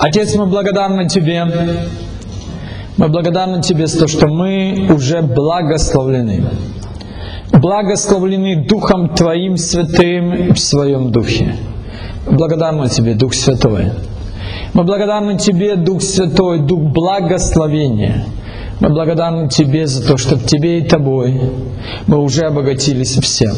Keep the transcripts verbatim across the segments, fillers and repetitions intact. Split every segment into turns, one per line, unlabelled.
Отец, мы благодарны Тебе. Мы благодарны Тебе за то, что мы уже благословлены. Благословлены Духом Твоим Святым в Своем Духе. Благодарны Тебе, Дух Святой. Мы благодарны Тебе, Дух Святой, Дух благословения. Мы благодарны Тебе за то, что в Тебе и Тобой мы уже обогатились всем.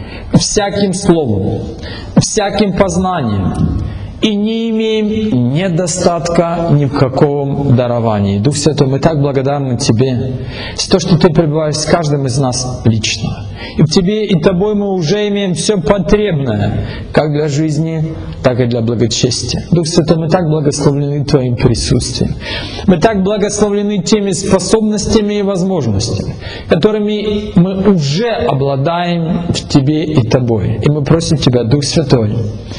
Всяким словом, всяким познанием. И не имеем недостатка ни в каком даровании. Дух Святой, мы так благодарны Тебе за то, что Ты пребываешь с каждым из нас лично. И в Тебе и Тобой мы уже имеем все потребное, как для жизни, так и для благочестия. Дух Святой, мы так благословлены Твоим присутствием. Мы так благословлены теми способностями и возможностями, которыми мы уже обладаем в Тебе и Тобой. И мы просим Тебя, Дух Святой,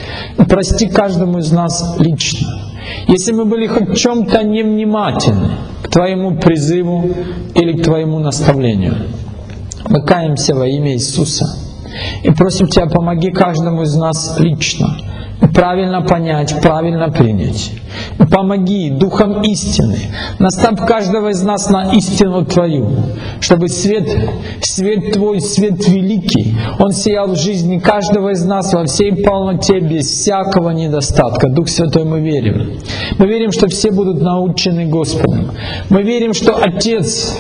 прости каждому из нас лично. Если мы были хоть в чем-то невнимательны к Твоему призыву или к Твоему наставлению, мы каемся во имя Иисуса и просим Тебя, помоги каждому из нас лично правильно понять, правильно принять. Помоги Духом истины, наставь каждого из нас на истину Твою, чтобы свет, свет Твой, свет великий, он сиял в жизни каждого из нас во всей полноте, без всякого недостатка. Дух Святой, мы верим. Мы верим, что все будут научены Господом. Мы верим, что Отец,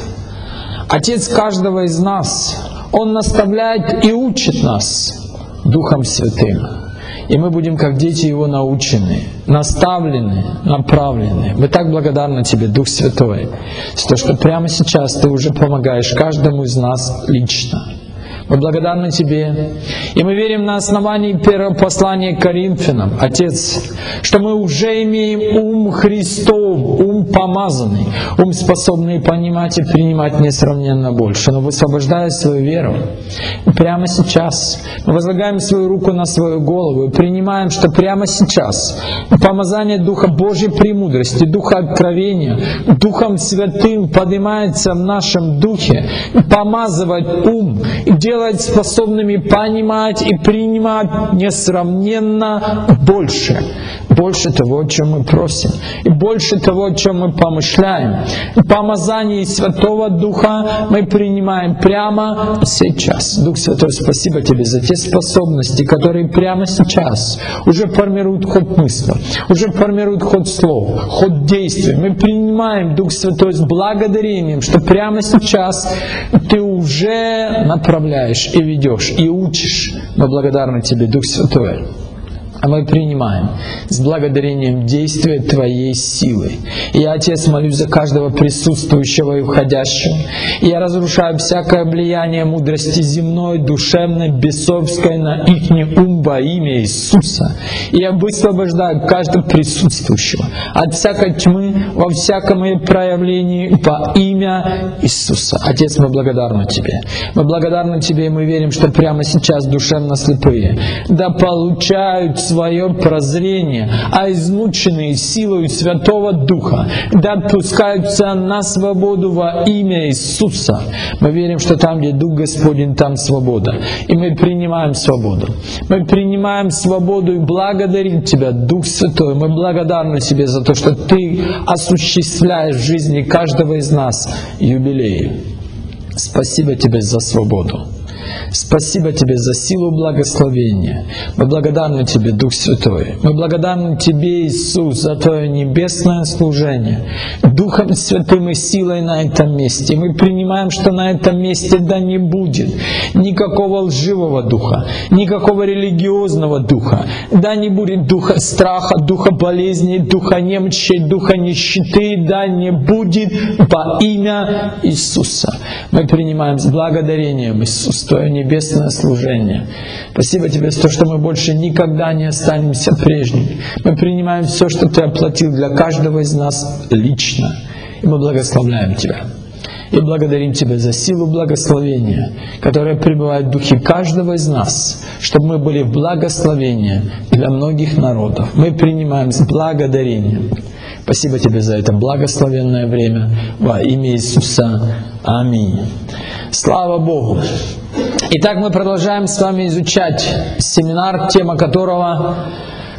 Отец каждого из нас, Он наставляет и учит нас Духом Святым. И мы будем, как дети Его, научены, наставлены, направлены. Мы так благодарны Тебе, Дух Святой, за то, что прямо сейчас Ты уже помогаешь каждому из нас лично. Мы благодарны Тебе. И мы верим на основании первого послания к Коринфянам, Отец, что мы уже имеем ум Христов, ум помазанный, ум способный понимать и принимать несравненно больше. Но высвобождая свою веру, прямо сейчас мы возлагаем свою руку на свою голову и принимаем, что прямо сейчас помазание Духа Божьей премудрости, Духа откровения, Духом Святым поднимается в нашем духе, помазывать ум и делать способными понимать и принимать несравненно больше. Больше того, о чем мы просим. И больше того, о чем мы помышляем. Помазание Святого Духа мы принимаем прямо сейчас. Дух Святой, спасибо Тебе за те способности, которые прямо сейчас уже формируют ход мысли, уже формируют ход слов, ход действий. Мы принимаем, Дух Святой, с благодарением, что прямо сейчас Ты уже направляешь и ведешь, и учишь. Мы благодарны Тебе, Дух Святой. А мы принимаем с благодарением действия Твоей силы. И я, Отец, молюсь за каждого присутствующего и входящего. И я разрушаю всякое влияние мудрости земной, душевной, бесовской на ихний ум во имя Иисуса. И я высвобождаю каждого присутствующего от всякой тьмы во всяком ее проявлении во имя Иисуса. Отец, мы благодарны Тебе. Мы благодарны Тебе, и мы верим, что прямо сейчас душевно слепые да получают свое прозрение, а измученные силой Святого Духа да отпускаются на свободу во имя Иисуса. Мы верим, что там, где Дух Господень, там свобода. И мы принимаем свободу. Мы принимаем свободу и благодарим Тебя, Дух Святой. Мы благодарны Тебе за то, что Ты осуществляешь в жизни каждого из нас юбилей. Спасибо Тебе за свободу. Спасибо Тебе за силу благословения. Мы благодарны Тебе, Дух Святой. Мы благодарны Тебе, Иисус, за Твое небесное служение Духом Святым и силой на этом месте. И мы принимаем, что на этом месте да не будет никакого лживого духа, никакого религиозного духа, да не будет духа страха, духа болезни, духа немощи, духа нищеты, да не будет во имя Иисуса. Мы принимаем с благодарением, Иисус, Твое небесное служение. Спасибо Тебе за то, что мы больше никогда не останемся прежними. Мы принимаем все, что Ты оплатил для каждого из нас лично. И мы благословляем Тебя. И благодарим Тебя за силу благословения, которая пребывает в духе каждого из нас, чтобы мы были в благословении для многих народов. Мы принимаем с благодарением. Спасибо Тебе за это благословенное время во имя Иисуса. Аминь. Слава Богу! Итак, мы продолжаем с вами изучать семинар, тема которого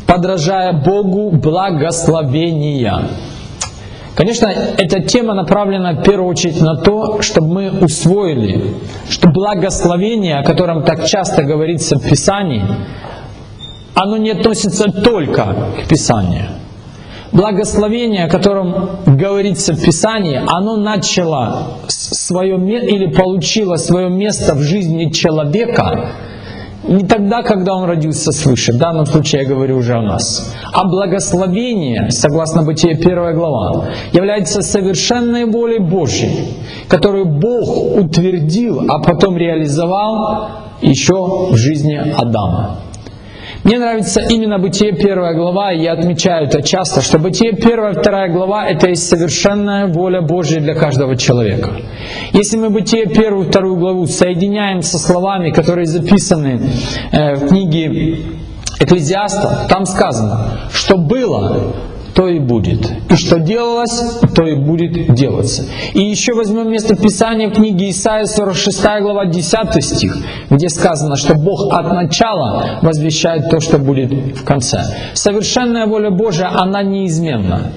подражая Богу благословения. Конечно, эта тема направлена в первую очередь на то, чтобы мы усвоили, что благословение, о котором так часто говорится в Писании, оно не относится только к Писанию. Благословение, о котором говорится в Писании, оно начало свое или получило свое место в жизни человека не тогда, когда он родился свыше, в данном случае я говорю уже о нас, а благословение, согласно Бытие первая глава, является совершенной волей Божьей, которую Бог утвердил, а потом реализовал еще в жизни Адама. Мне нравится именно Бытие первая глава, и я отмечаю это часто, что Бытие первая и вторая глава — это есть совершенная воля Божья для каждого человека. Если мы Бытие первую и вторую главу соединяем со словами, которые записаны в книге Экклезиаста, там сказано, что было, то и будет. И что делалось, то и будет делаться. И еще возьмем место Писания в книге Исаия, сорок шестая глава, десятый стих, где сказано, что Бог от начала возвещает то, что будет в конце. Совершенная воля Божия, она неизменна.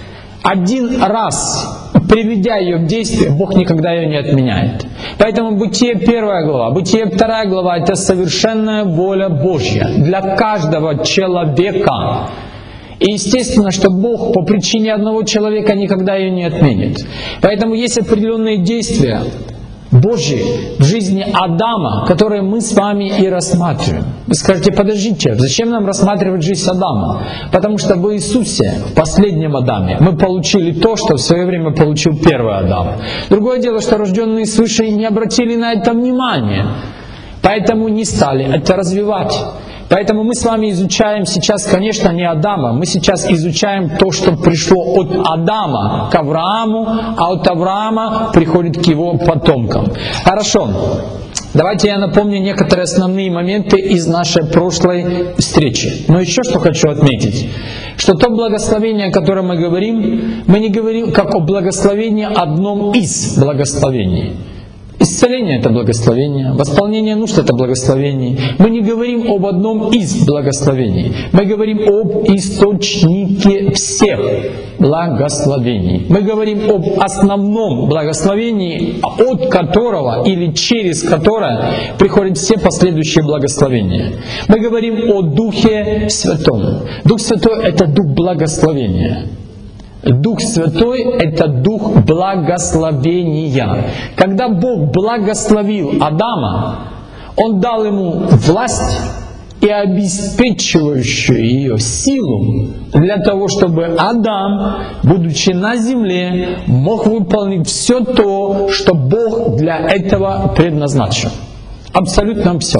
Один раз, приведя ее в действие, Бог никогда ее не отменяет. Поэтому Бытие первая глава, Бытие вторая глава — это совершенная воля Божья для каждого человека. И естественно, что Бог по причине одного человека никогда ее не отменит. Поэтому есть определенные действия Божьи в жизни Адама, которые мы с вами и рассматриваем. Вы скажете: подождите, зачем нам рассматривать жизнь Адама? Потому что в Иисусе, в последнем Адаме, мы получили то, что в свое время получил первый Адам. Другое дело, что рожденные свыше не обратили на это внимания, поэтому не стали это развивать. Поэтому мы с вами изучаем сейчас, конечно, не Адама, мы сейчас изучаем то, что пришло от Адама к Аврааму, а от Авраама приходит к его потомкам. Хорошо, давайте я напомню некоторые основные моменты из нашей прошлой встречи. Но еще что хочу отметить, что то благословение, о котором мы говорим, мы не говорим как о благословении одном из благословений. Исцеление — это благословение, восполнение нужд — это благословение. Мы не говорим об одном из благословений, мы говорим об источнике всех благословений. Мы говорим об основном благословении, от которого или через которое приходят все последующие благословения. Мы говорим о Духе Святом. Дух Святой — это Дух благословения. Дух Святой — это Дух благословения. Когда Бог благословил Адама, Он дал ему власть и обеспечивающую ее силу для того, чтобы Адам, будучи на земле, мог выполнить все то, что Бог для этого предназначил. Абсолютно все.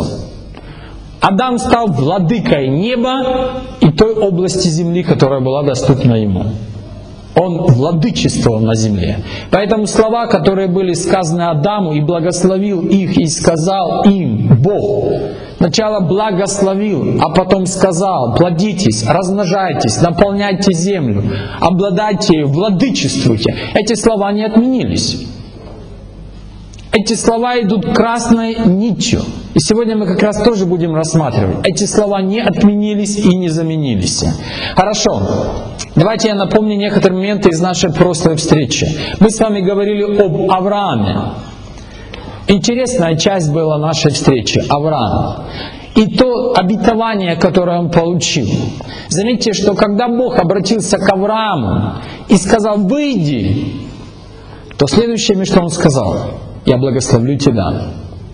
Адам стал владыкой неба и той области земли, которая была доступна ему. Он владычествовал на земле. Поэтому слова, которые были сказаны Адаму, и благословил их, и сказал им Бог. Сначала благословил, а потом сказал: плодитесь, размножайтесь, наполняйте землю, обладайте ею, владычествуйте. Эти слова не отменились. Эти слова идут красной нитью. И сегодня мы как раз тоже будем рассматривать. Эти слова не отменились и не заменились. Хорошо. Давайте я напомню некоторые моменты из нашей прошлой встречи. Мы с вами говорили об Аврааме. Интересная часть была нашей встречи. Авраам. И то обетование, которое он получил. Заметьте, что когда Бог обратился к Аврааму и сказал: выйди, то следующее, что он сказал: я благословлю тебя.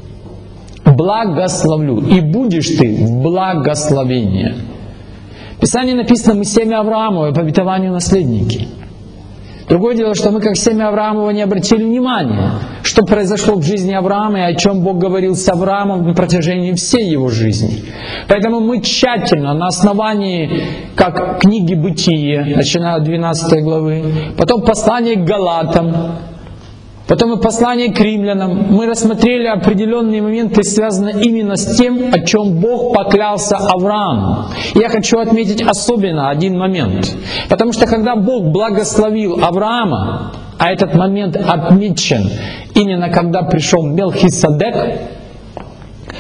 Благословлю. И будешь ты в благословении. В Писании написано: мы семя Авраамова, по обетованию наследники. Другое дело, что мы как семя Авраамова не обратили внимания, что произошло в жизни Авраама и о чем Бог говорил с Авраамом на протяжении всей его жизни. Поэтому мы тщательно, на основании как книги Бытие, начиная от двенадцатой главы, потом послание к Галатам, потом и послание к римлянам, мы рассмотрели определенные моменты, связанные именно с тем, о чем Бог поклялся Аврааму. И я хочу отметить особенно один момент. Потому что когда Бог благословил Авраама, а этот момент отмечен именно когда пришел Мелхиседек,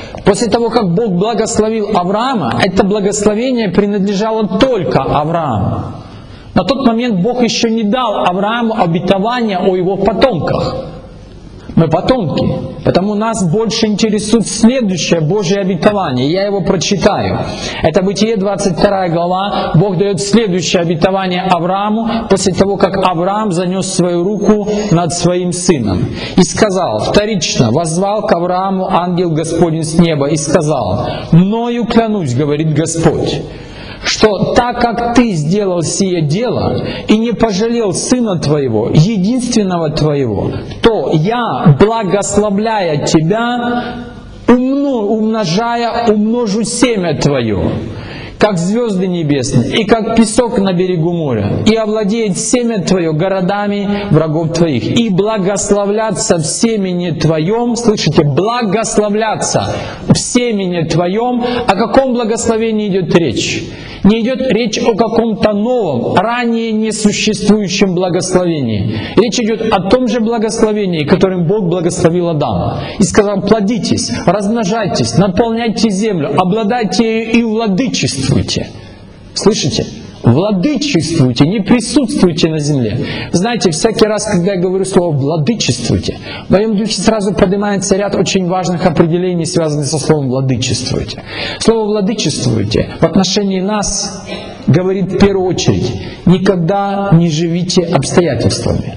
После того, как Бог благословил Авраама, это благословение принадлежало только Аврааму. На тот момент Бог еще не дал Аврааму обетования о его потомках. Мы потомки, потому нас больше интересует следующее Божье обетование. Я его прочитаю. Это Бытие, двадцать вторая глава. Бог дает следующее обетование Аврааму после того, как Авраам занес свою руку над своим сыном. И сказал, вторично, воззвал к Аврааму ангел Господень с неба и сказал: «Мною клянусь, говорит Господь, что так как ты сделал сие дело и не пожалел сына твоего, единственного твоего, то я, благословляя тебя, умно, умножая, умножу семя твое, как звезды небесные, и как песок на берегу моря, и овладеет семя твое городами врагов твоих, и благословляться в семени твоем». Слышите, благословляться в семени твоем. О каком благословении идет речь? Не идет речь о каком-то новом, ранее несуществующем благословении. Речь идет о том же благословении, которым Бог благословил Адама. И сказал: плодитесь, размножайтесь, наполняйте землю, обладайте ею и владычествуйте. Слышите? Владычествуйте, не присутствуйте на земле. Знаете, всякий раз, когда я говорю слово «владычествуйте», в моем духе сразу поднимается ряд очень важных определений, связанных со словом «владычествуйте». Слово «владычествуйте» в отношении нас говорит в первую очередь: никогда не живите обстоятельствами.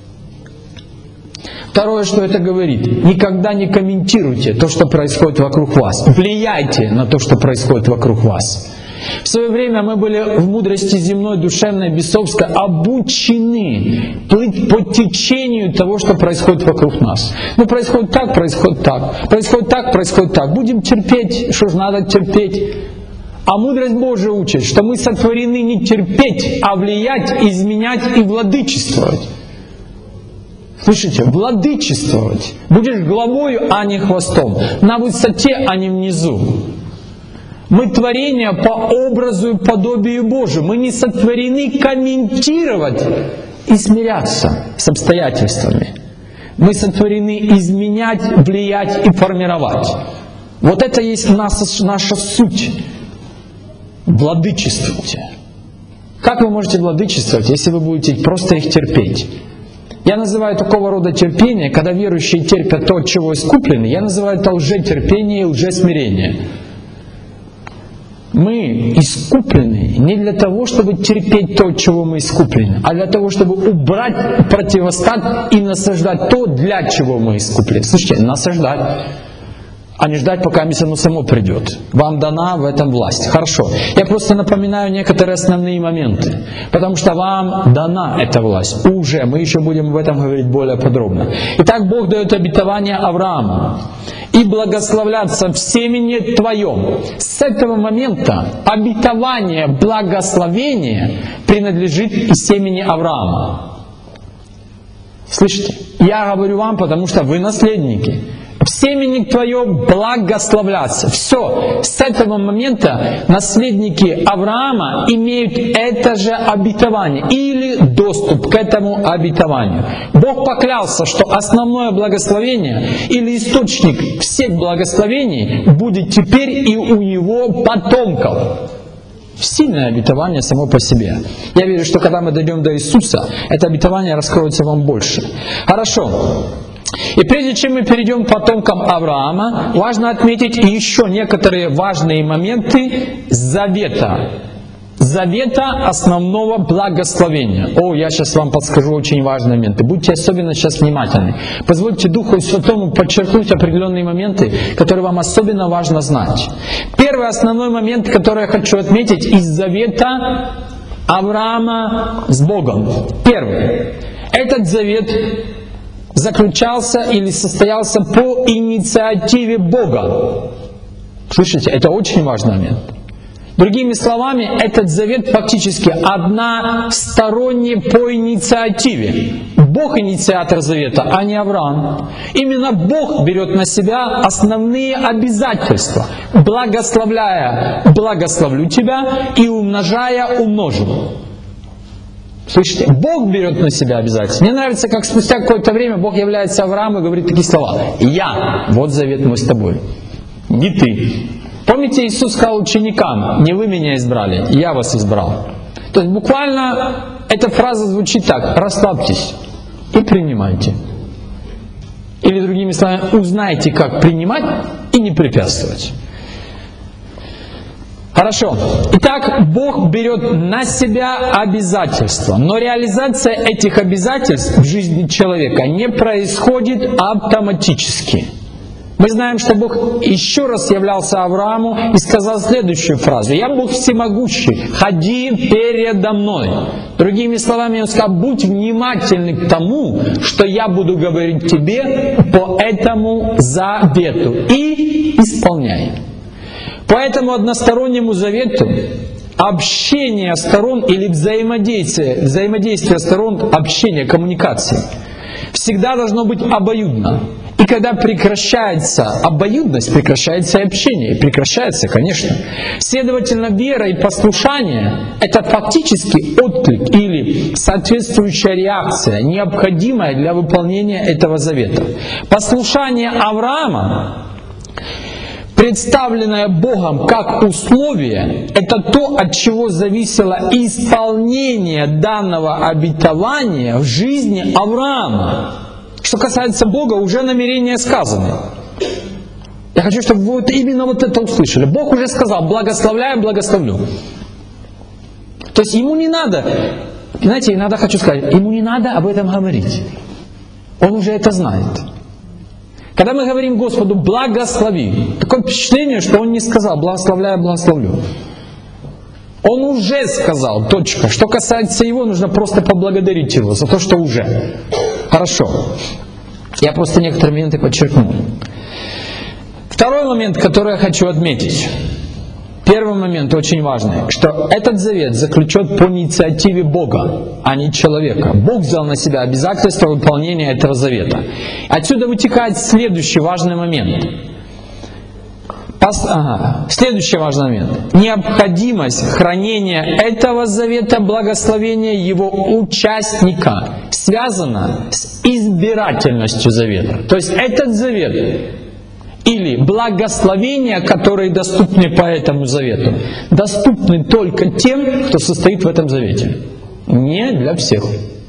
Второе, что это говорит: никогда не комментируйте то, что происходит вокруг вас. Влияйте на то, что происходит вокруг вас. В свое время мы были в мудрости земной, душевной, бесовской обучены плыть по течению того, что происходит вокруг нас. Ну, происходит так, происходит так, происходит так, происходит так. Будем терпеть, что ж надо терпеть. А мудрость Божия учит, что мы сотворены не терпеть, а влиять, изменять и владычествовать. Слышите? Владычествовать. Будешь главою, а не хвостом. На высоте, а не внизу. Мы творение по образу и подобию Божию. Мы не сотворены комментировать и смиряться с обстоятельствами. Мы сотворены изменять, влиять и формировать. Вот это есть наша, наша суть. Владычествуйте. Как вы можете владычествовать, если вы будете просто их терпеть? Я называю такого рода терпение, когда верующие терпят то, от чего искуплены, я называю это лжетерпение и лжесмирение. Мы искуплены не для того, чтобы терпеть то, от чего мы искуплены, а для того, чтобы убрать, противостать и насаждать то, для чего мы искуплены. Слушайте, насаждать, а не ждать, пока оно само придет. Вам дана в этом власть. Хорошо. Я просто напоминаю некоторые основные моменты, потому что вам дана эта власть. Уже. Мы еще будем об этом говорить более подробно. Итак, Бог дает обетование Аврааму. «И благословляться в семени твоем». С этого момента обетование благословения принадлежит и семени Авраама. Слышите? Я говорю вам, потому что вы наследники. В семени твоем благословляться. Все. С этого момента наследники Авраама имеют это же обетование или доступ к этому обетованию. Бог поклялся, что основное благословение или источник всех благословений будет теперь и у его потомков. Сильное обетование само по себе. Я верю, что когда мы дойдем до Иисуса, это обетование раскроется вам больше. Хорошо. И прежде чем мы перейдем к потомкам Авраама, важно отметить еще некоторые важные моменты завета. Завета основного благословения. О, я сейчас вам подскажу очень важные моменты. Будьте особенно сейчас внимательны. Позвольте Духу Святому подчеркнуть определенные моменты, которые вам особенно важно знать. Первый основной момент, который я хочу отметить из завета Авраама с Богом. Первый. Этот завет заключался или состоялся по инициативе Бога. Слышите, это очень важный момент. Другими словами, этот завет фактически односторонний по инициативе. Бог инициатор завета, а не Авраам. Именно Бог берет на себя основные обязательства. Благословляя, благословлю тебя, и умножая, умножу. Слышите? Бог берет на себя обязательства. Мне нравится, как спустя какое-то время Бог является Аврааму и говорит такие слова: «Я, вот завет мой с тобой». не ты. Помните, Иисус сказал ученикам: не вы меня избрали, я вас избрал. То есть буквально эта фраза звучит так: расслабьтесь и принимайте. Или другими словами, узнайте, как принимать и не препятствовать. Хорошо. Итак, Бог берет на себя обязательства, но реализация этих обязательств в жизни человека не происходит автоматически. Мы знаем, что Бог еще раз являлся Аврааму и сказал следующую фразу: «Я Бог всемогущий, ходи передо мной». Другими словами, Он сказал: будь внимательный к тому, что я буду говорить тебе по этому завету, и исполняй. По этому одностороннему завету общение сторон или взаимодействие, взаимодействие сторон, общение, коммуникации всегда должно быть обоюдно. И когда прекращается обоюдность, прекращается и общение, и прекращается, конечно. Следовательно, вера и послушание — это фактически отклик или соответствующая реакция, необходимая для выполнения этого завета. Послушание Авраама, представленное Богом как условие, это то, от чего зависело исполнение данного обетования в жизни Авраама. Что касается Бога, уже намерения сказаны. Я хочу, чтобы вы вот именно вот это услышали. Бог уже сказал: благословляю, благословлю. То есть ему не надо, знаете, иногда хочу сказать, ему не надо об этом говорить. Он уже это знает. Когда мы говорим Господу «благослови», такое впечатление, что Он не сказал «благословляю, благословлю». Он уже сказал, точка. Что касается Его, нужно просто поблагодарить Его за то, что уже. Хорошо. Я просто некоторые моменты подчеркну. Второй момент, который я хочу отметить. Первый момент очень важный, что этот завет заключен по инициативе Бога, а не человека. Бог взял на себя обязательство выполнения этого завета. Отсюда вытекает следующий важный момент. Пос... Ага. Следующий важный момент. Необходимость хранения этого завета, благословения его участника, связана с избирательностью завета. То есть этот завет или благословения, которые доступны по этому завету, доступны только тем, кто состоит в этом завете. Не для всех.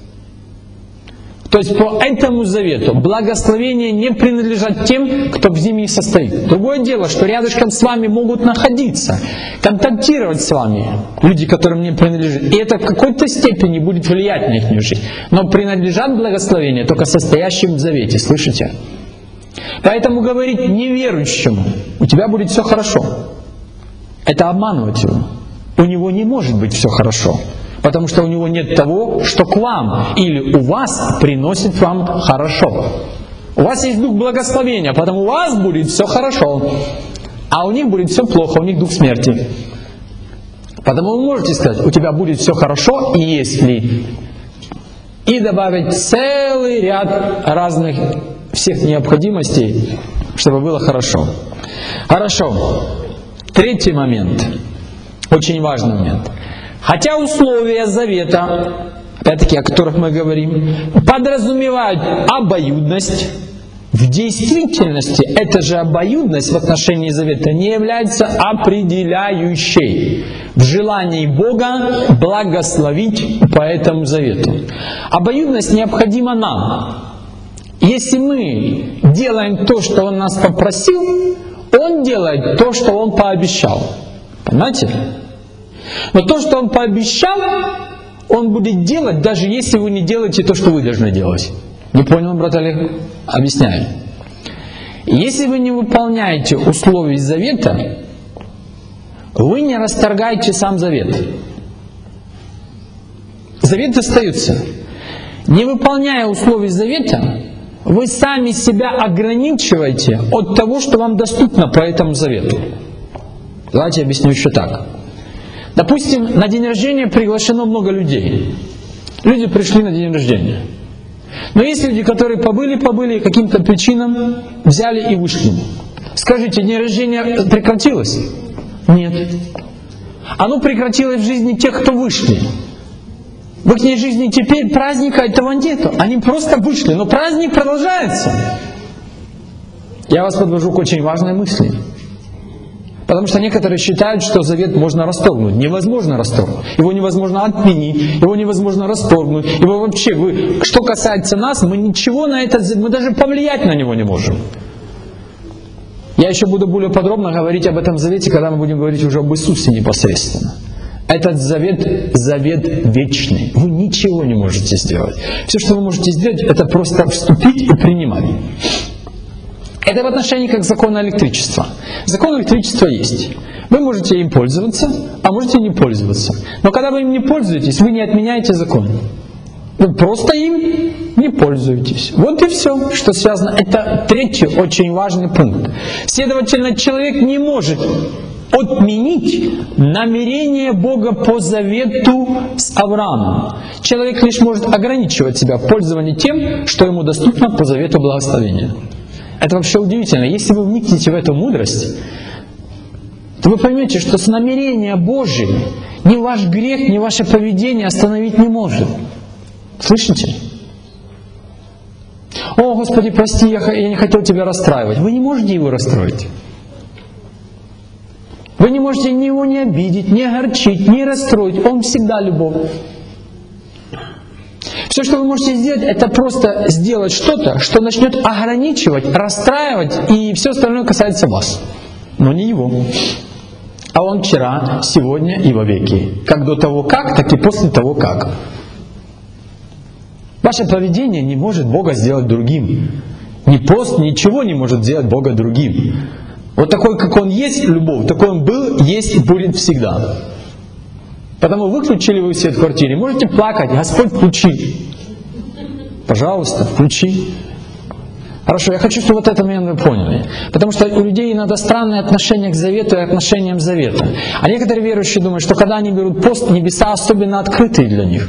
То есть по этому завету благословения не принадлежат тем, кто в ними состоит. Другое дело, что рядышком с вами могут находиться, контактировать с вами люди, которым не принадлежат. И это в какой-то степени будет влиять на их жизнь. Но принадлежат благословения только состоящим в завете. Слышите? Поэтому говорить неверующему: у тебя будет все хорошо, это обманывать его. У него не может быть все хорошо, потому что у него нет того, что к вам или у вас приносит вам хорошо. У вас есть дух благословения, потому у вас будет все хорошо, а у них будет все плохо, у них дух смерти. Потому вы можете сказать: у тебя будет все хорошо, если, и добавить целый ряд разных всех необходимостей, чтобы было хорошо. Хорошо. Третий момент. Очень важный момент. Хотя условия завета, опять-таки, о которых мы говорим, подразумевают обоюдность, в действительности эта же обоюдность в отношении завета не является определяющей в желании Бога благословить по этому завету. Обоюдность необходима нам. Если мы делаем то, что Он нас попросил, Он делает то, что Он пообещал. Понимаете? Но то, что Он пообещал, Он будет делать, даже если вы не делаете то, что вы должны делать. Не понял, брат Олег? Объясняю. Если вы не выполняете условий завета, вы не расторгаете сам завет. Завет остается. Не выполняя условий завета, вы сами себя ограничиваете от того, что вам доступно по этому завету. Давайте объясню еще так. Допустим, на день рождения приглашено много людей. Люди пришли на день рождения. Но есть люди, которые побыли-побыли и каким-то причинам взяли и вышли. Скажите, день рождения прекратилось? Нет. Оно прекратилось в жизни тех, кто вышли. В их жизни теперь праздника этого нету. Они просто вышли, но праздник продолжается. Я вас подвожу к очень важной мысли. Потому что некоторые считают, что завет можно расторгнуть. Невозможно расторгнуть. Его невозможно отменить, его невозможно расторгнуть. Его вообще, вы, что касается нас, мы ничего на это, мы даже повлиять на него не можем. Я еще буду более подробно говорить об этом завете, когда мы будем говорить уже об Иисусе непосредственно. Этот завет, завет вечный. Вы ничего не можете сделать. Все, что вы можете сделать, это просто вступить и принимать. Это в отношении как закона электричества. Закон электричества есть. Вы можете им пользоваться, а можете не пользоваться. Но когда вы им не пользуетесь, вы не отменяете закон. Вы просто им не пользуетесь. Вот и все, что связано. Это третий очень важный пункт. Следовательно, человек не может отменить намерение Бога по завету с Авраамом. Человек лишь может ограничивать себя в пользовании тем, что ему доступно по завету благословения. Это вообще удивительно. Если вы вникнете в эту мудрость, то вы поймете, что с намерения Божие ни ваш грех, ни ваше поведение остановить не может. Слышите? О, Господи, прости, я, я не хотел Тебя расстраивать. Вы не можете Его расстроить. Вы не можете его не обидеть, не огорчить, не расстроить. Он всегда любовь. Все, что вы можете сделать, это просто сделать что-то, что начнет ограничивать, расстраивать, и все остальное касается вас. Но не Его. А Он вчера, сегодня и вовеки. Как до того как, так и после того как. Ваше поведение не может Бога сделать другим. Ни пост, ничего не может сделать Бога другим. Вот такой, как Он есть, любовь, такой Он был, есть и будет всегда. Потому выключили вы свет в квартире, можете плакать, Господь, включи. Пожалуйста, включи. Хорошо, я хочу, чтобы вот это момент вы поняли. Потому что у людей иногда странное отношение к завету и отношениям завета. А некоторые верующие думают, что когда они берут пост, небеса особенно открытые для них.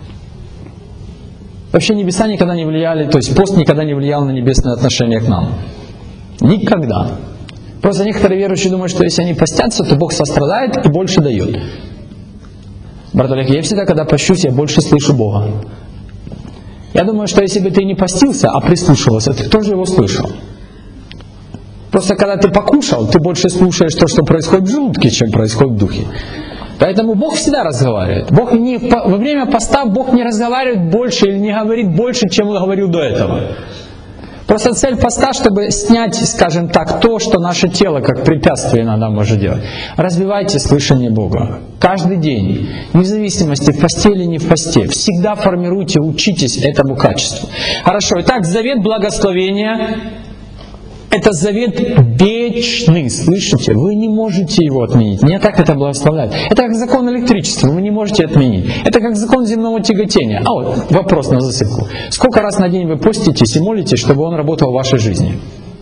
Вообще небеса никогда не влияли, то есть пост никогда не влиял на небесные отношения к нам. Никогда. Просто некоторые верующие думают, что если они постятся, то Бог сострадает и больше дает. Брат Олег, я всегда, когда пощусь, я больше слышу Бога. Я думаю, что если бы ты не постился, а прислушивался, ты тоже Его слышал. Просто когда ты покушал, ты больше слушаешь то, что происходит в желудке, чем происходит в духе. Поэтому Бог всегда разговаривает. Бог не, во время поста Бог не разговаривает больше или не говорит больше, чем Он говорил до этого. Просто цель поста, чтобы снять, скажем так, то, что наше тело как препятствие иногда может делать. Развивайте слышание Бога. Каждый день, вне зависимости, в посте или не в посте, всегда формируйте, учитесь этому качеству. Хорошо, итак, завет благословения – это завет вечный, слышите? Вы не можете его отменить. Не так это благословляет. Это как закон электричества, вы не можете отменить. Это как закон земного тяготения. А вот вопрос на засыпку. Сколько раз на день вы поститесь и молитесь, чтобы он работал в вашей жизни?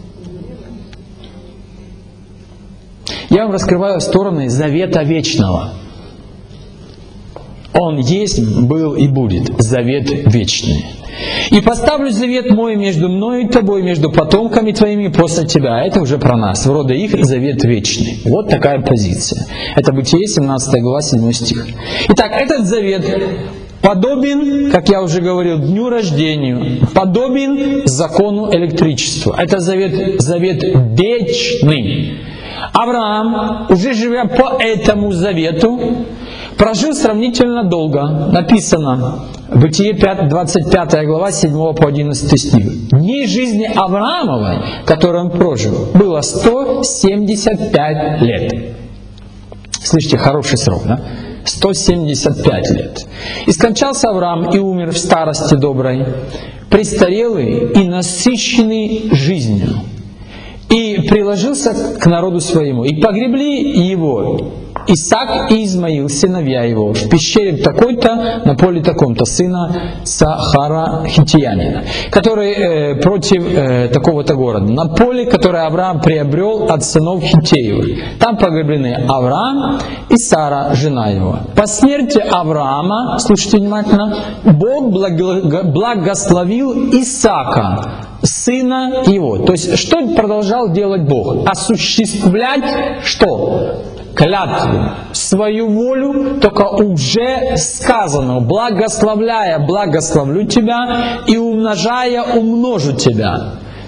Я вам раскрываю стороны завета вечного. Он есть, был и будет. Завет вечный. «И поставлю завет мой между мною и тобой, между потомками твоими после тебя». Это уже про нас. В роды их завет вечный. Вот такая позиция. Это Бытие, семнадцатая глава, седьмой стих. Итак, этот завет подобен, как я уже говорил, дню рождения, подобен закону электричества. Это завет, завет вечный. Авраам, уже живя по этому завету, прожил сравнительно долго. Написано, Бытие двадцать пятая глава, седьмой по одиннадцатый стих. Дней жизни Авраамовой, которую он прожил, было сто семьдесят пять лет. Слышите, хороший срок, да? сто семьдесят пять лет. «И скончался Авраам и умер в старости доброй, престарелый и насыщенный жизнью, и приложился к народу своему, и погребли его Исаак и Измаил, сыновья его, в пещере такой-то, на поле таком-то, сына Сахара Хитиянина, который э, против э, такого-то города, на поле, которое Авраам приобрел от сынов Хитеевых. Там погреблены Авраам и Сара, жена его. По смерти Авраама, слушайте внимательно, Бог благословил Исаака, сына его. То есть, что продолжал делать Бог? Осуществлять что? Клятву, свою волю, только уже сказано: благословляя, благословлю тебя, и умножая, умножу тебя.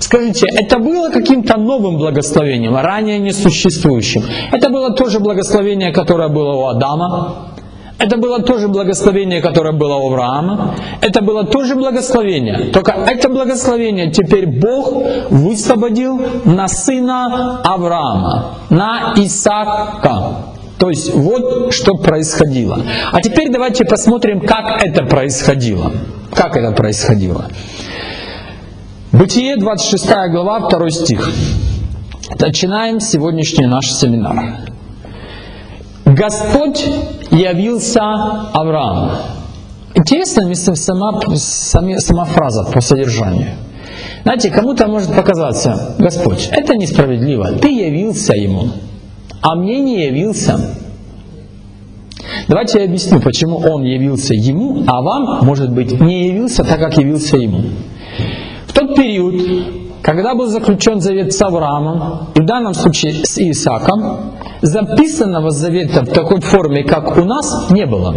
Скажите, это было каким-то новым благословением, ранее несуществующим? Это было тоже благословение, которое было у Адама? Это было тоже благословение, которое было у Авраама. Это было тоже благословение. Только это благословение теперь Бог высвободил на сына Авраама, на Исаака. То есть вот что происходило. А теперь давайте посмотрим, как это происходило. Как это происходило. Бытие, двадцать шестая глава, второй стих. Начинаем сегодняшний наш семинар. Господь явился Аврааму. Интересная сама, сама, сама фраза по содержанию. Знаете, кому-то может показаться: Господь, это несправедливо, Ты явился ему, а мне не явился. Давайте я объясню, почему Он явился ему, а вам, может быть, не явился так, как явился ему. В тот период, когда был заключен завет с Авраамом, и в данном случае с Исааком, записанного завета в такой форме, как у нас, не было.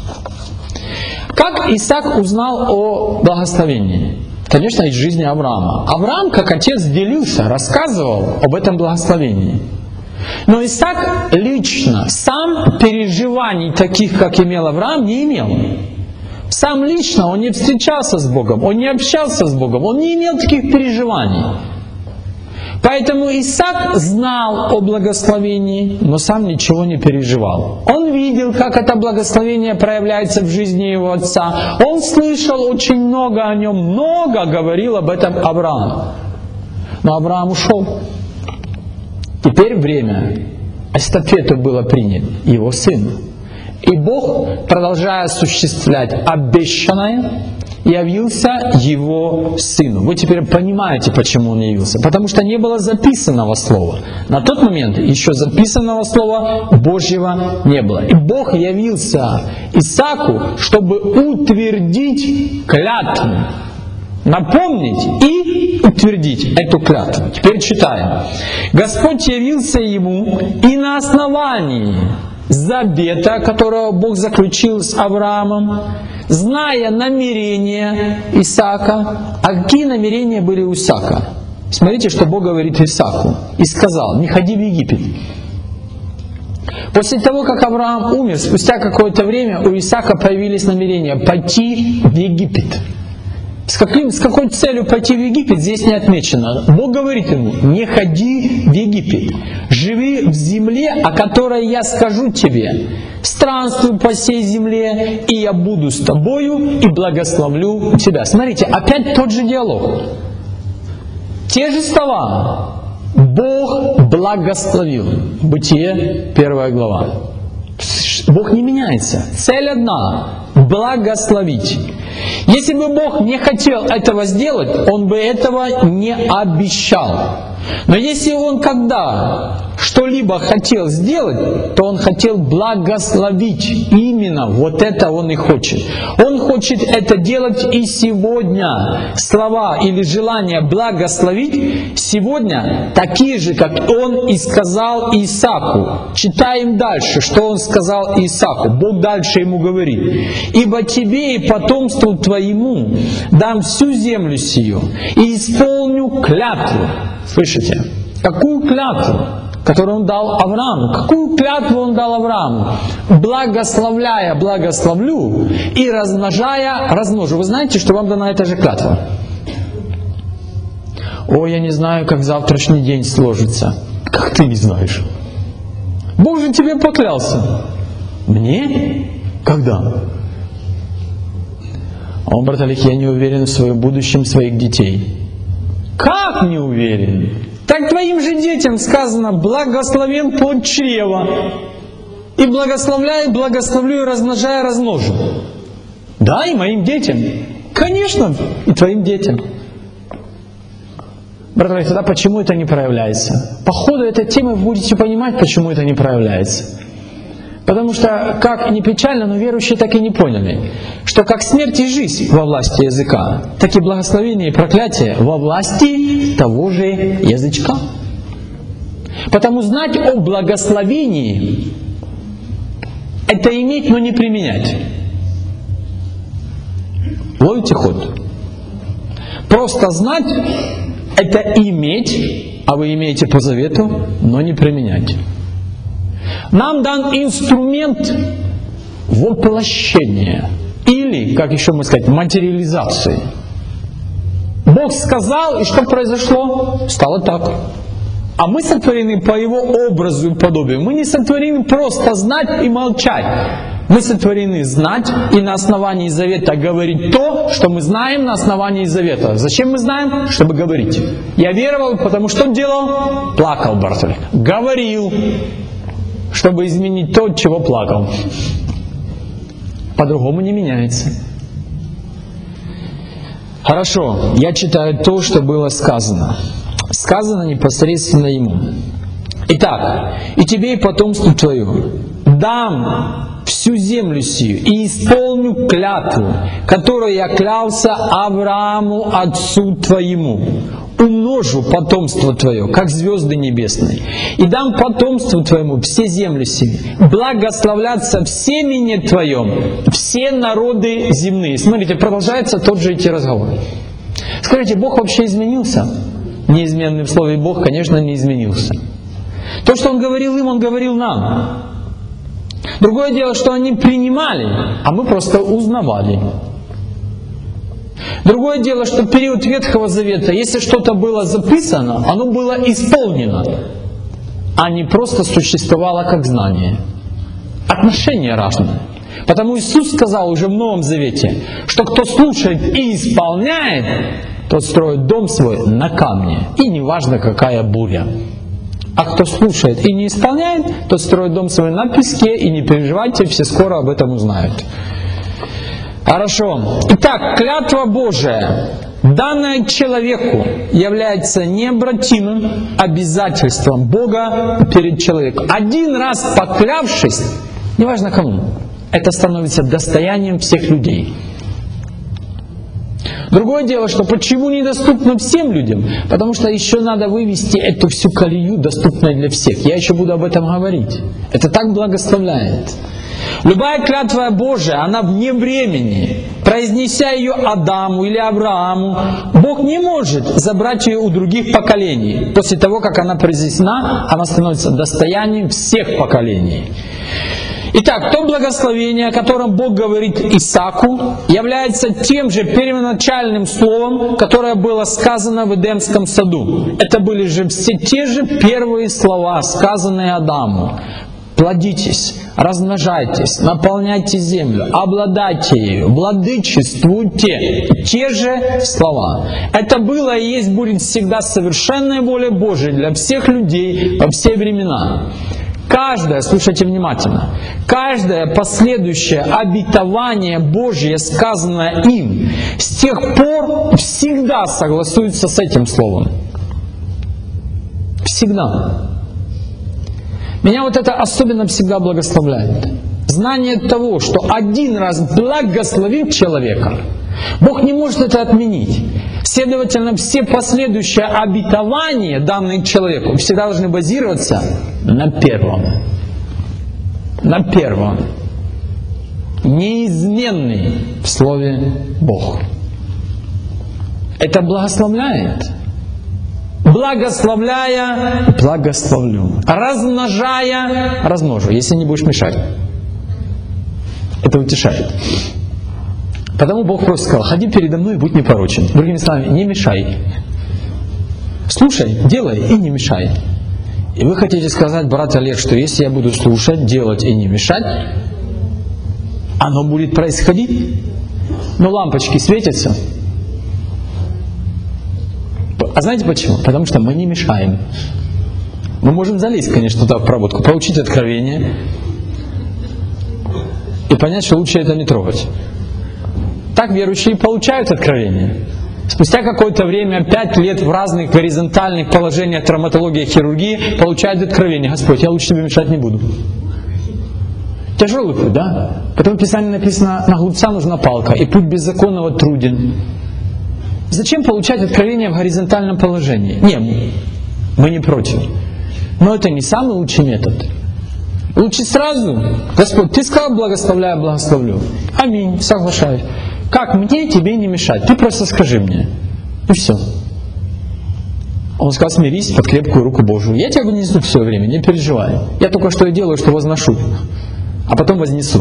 Как Исаак узнал о благословении? Конечно, из жизни Авраама. Авраам, как отец, делился, рассказывал об этом благословении. Но Исаак лично, сам переживаний таких, как имел Авраам, не имел. Сам лично он не встречался с Богом, он не общался с Богом, он не имел таких переживаний. Поэтому Исаак знал о благословении, но сам ничего не переживал. Он видел, как это благословение проявляется в жизни его отца. Он слышал очень много о нем, много говорил об этом Авраам. Но Авраам ушел. Теперь время эстафету было принято его сыну. И Бог, продолжая осуществлять обещанное, явился его сыну. Вы теперь понимаете, почему он явился. Потому что не было записанного слова. На тот момент еще записанного слова Божьего не было. И Бог явился Исааку, чтобы утвердить клятву. Напомнить и утвердить эту клятву. Теперь читаем. Господь явился ему и на основании завета, которого Бог заключил с Авраамом, зная намерения Исаака. А какие намерения были у Исаака? Смотрите, что Бог говорит Исааку. И сказал: не ходи в Египет. После того, как Авраам умер, спустя какое-то время у Исаака появились намерения пойти в Египет. С, каким, с какой целью пойти в Египет, здесь не отмечено. Бог говорит ему: не ходи в Египет, живи в земле, о которой я скажу тебе. Странствуй по всей земле, и я буду с тобою и благословлю тебя. Смотрите, опять тот же диалог. Те же слова. Бог благословил. Бытие, первая глава. Бог не меняется. Цель одна — благословить. Если бы Бог не хотел этого сделать, Он бы этого не обещал. Но если Он когда что-либо хотел сделать, то Он хотел благословить. Именно вот это Он и хочет. Он хочет это делать и сегодня. Слова или желание благословить сегодня такие же, как Он и сказал Исааку. Читаем дальше, что Он сказал Исааку. Бог дальше ему говорит: «Ибо тебе и потомству твоему дам всю землю сию, и исполню клятву». Слышите? Какую клятву? Которую Он дал Аврааму. Какую клятву Он дал Аврааму? Благословляя, благословлю, и размножая, размножу. Вы знаете, что вам дана эта же клятва? О, я не знаю, как завтрашний день сложится. Как ты не знаешь? Бог же тебе поклялся. Мне? Когда? О, брат Олег, я не уверен в своем будущем своих детей. Как не уверен? Так твоим же детям сказано: благословен плод чрева. И благословляй, благословлю, и размножая, размножу. Да, и моим детям. Конечно, и твоим детям. Брат Олег, тогда почему это не проявляется? По ходу этой темы вы будете понимать, почему это не проявляется. Потому что, как ни печально, но верующие так и не поняли, что как смерть и жизнь во власти языка, так и благословение и проклятие во власти того же язычка. Потому знать о благословении — это иметь, но не применять. Ловите ход? Просто знать это иметь, а вы имеете по завету, но не применять. Нам дан инструмент воплощения, или, как еще можно сказать, материализации. Бог сказал, и что произошло? Стало так. А мы сотворены по Его образу и подобию. Мы не сотворены просто знать и молчать. Мы сотворены знать и на основании завета говорить то, что мы знаем на основании завета. Зачем мы знаем? Чтобы говорить. Я веровал, потому что делал? Плакал, Бартоль. Говорил, чтобы изменить то, от чего плакал. По-другому не меняется. Хорошо, я читаю то, что было сказано. Сказано непосредственно ему. Итак, и тебе и потомству твое дам всю землю сию и исполню клятву, которую я клялся Аврааму, отцу твоему. Умножу потомство твое, как звезды небесные, и дам потомству твоему все земли сии. Благословлятся в семени твоем все народы земные. Смотрите, продолжается тот же идти разговор. Скажите, Бог вообще изменился? Неизменный в слове Бог, конечно, не изменился. То, что Он говорил им, Он говорил нам. Другое дело, что они принимали, а мы просто узнавали. Другое дело, что в период Ветхого Завета, если что-то было записано, оно было исполнено, а не просто существовало как знание. Отношения разные. Потому Иисус сказал уже в Новом Завете, что кто слушает и исполняет, тот строит дом свой на камне, и неважно какая буря. А кто слушает и не исполняет, тот строит дом свой на песке, и не переживайте, все скоро об этом узнают. Хорошо. Итак, клятва Божия, данная человеку, является необратимым обязательством Бога перед человеком. Один раз поклявшись, неважно кому, это становится достоянием всех людей. Другое дело, что почему недоступно всем людям? Потому что еще надо вывести эту всю колею, доступную для всех. Я еще буду об этом говорить. Это так благословляет. Любая клятва Божия, она вне времени. Произнеся ее Адаму или Аврааму, Бог не может забрать ее у других поколений. После того, как она произнесена, она становится достоянием всех поколений. Итак, то благословение, о котором Бог говорит Исааку, является тем же первоначальным словом, которое было сказано в Эдемском саду. Это были же все те же первые слова, сказанные Адаму. Плодитесь, размножайтесь, наполняйте землю, обладайте ею, владычествуйте. Те же слова. Это было и есть будет всегда совершенная воля Божия для всех людей во все времена. Каждое, слушайте внимательно, каждое последующее обетование Божье, сказанное им, с тех пор всегда согласуется с этим словом. Всегда. Меня вот это особенно всегда благословляет. Знание того, что один раз благословил человека, Бог не может это отменить. Следовательно, все последующие обетования, данные человеку, всегда должны базироваться на первом. На первом. Неизменный в Слове Бог. Это благословляет. Благословляя, благословлю. Размножая, размножу, если не будешь мешать. Это утешает. Потому Бог просто сказал: ходи передо мной и будь непорочен. Другими словами, не мешай. Слушай, делай и не мешай. И вы хотите сказать, брат Олег, что если я буду слушать, делать и не мешать, оно будет происходить? Но лампочки светятся. А знаете почему? Потому что мы не мешаем. Мы можем залезть, конечно, туда в проводку, получить откровение и понять, что лучше это не трогать. Так верующие получают откровение. Спустя какое-то время, пять лет в разных горизонтальных положениях травматологии и хирургии, получают откровение: Господь, я лучше тебе мешать не буду. Тяжелый путь, да? Потом в Писании написано: на глупца нужна палка, и путь беззаконного труден. Зачем получать откровение в горизонтальном положении? Не, мы не против. Но это не самый лучший метод. Лучше сразу: Господь, Ты сказал, благословляю, благословлю. Аминь, соглашаюсь. Как мне тебе не мешать? Ты просто скажи мне. И все. Он сказал: смирись под крепкую руку Божию. Я тебя вынесу все время, не переживай. Я только что и делаю, что возношу, а потом вознесу.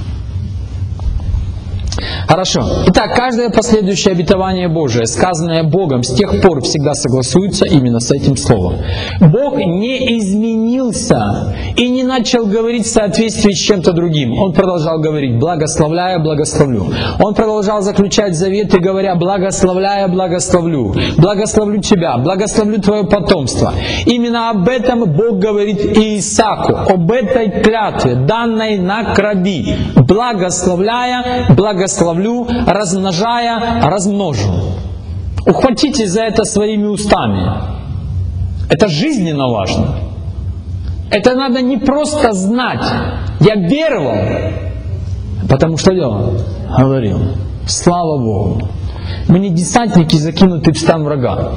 Хорошо. Итак, каждое последующее обетование Божие, сказанное Богом, с тех пор всегда согласуется именно с этим словом. Бог не изменился и не начал говорить в соответствии с чем-то другим. Он продолжал говорить: благословляя, благословлю. Он продолжал заключать заветы, говоря: благословляя, благословлю. Благословлю тебя, благословлю твое потомство. Именно об этом Бог говорит и Исааку, об этой клятве, данной на крови. Благословляя, благословлю, размножая, размножу. Ухватитесь за это своими устами. Это жизненно важно. Это надо не просто знать. Я веровал, потому что делал? Говорил. Слава Богу. Мы не десантники, закинутые в стан врага.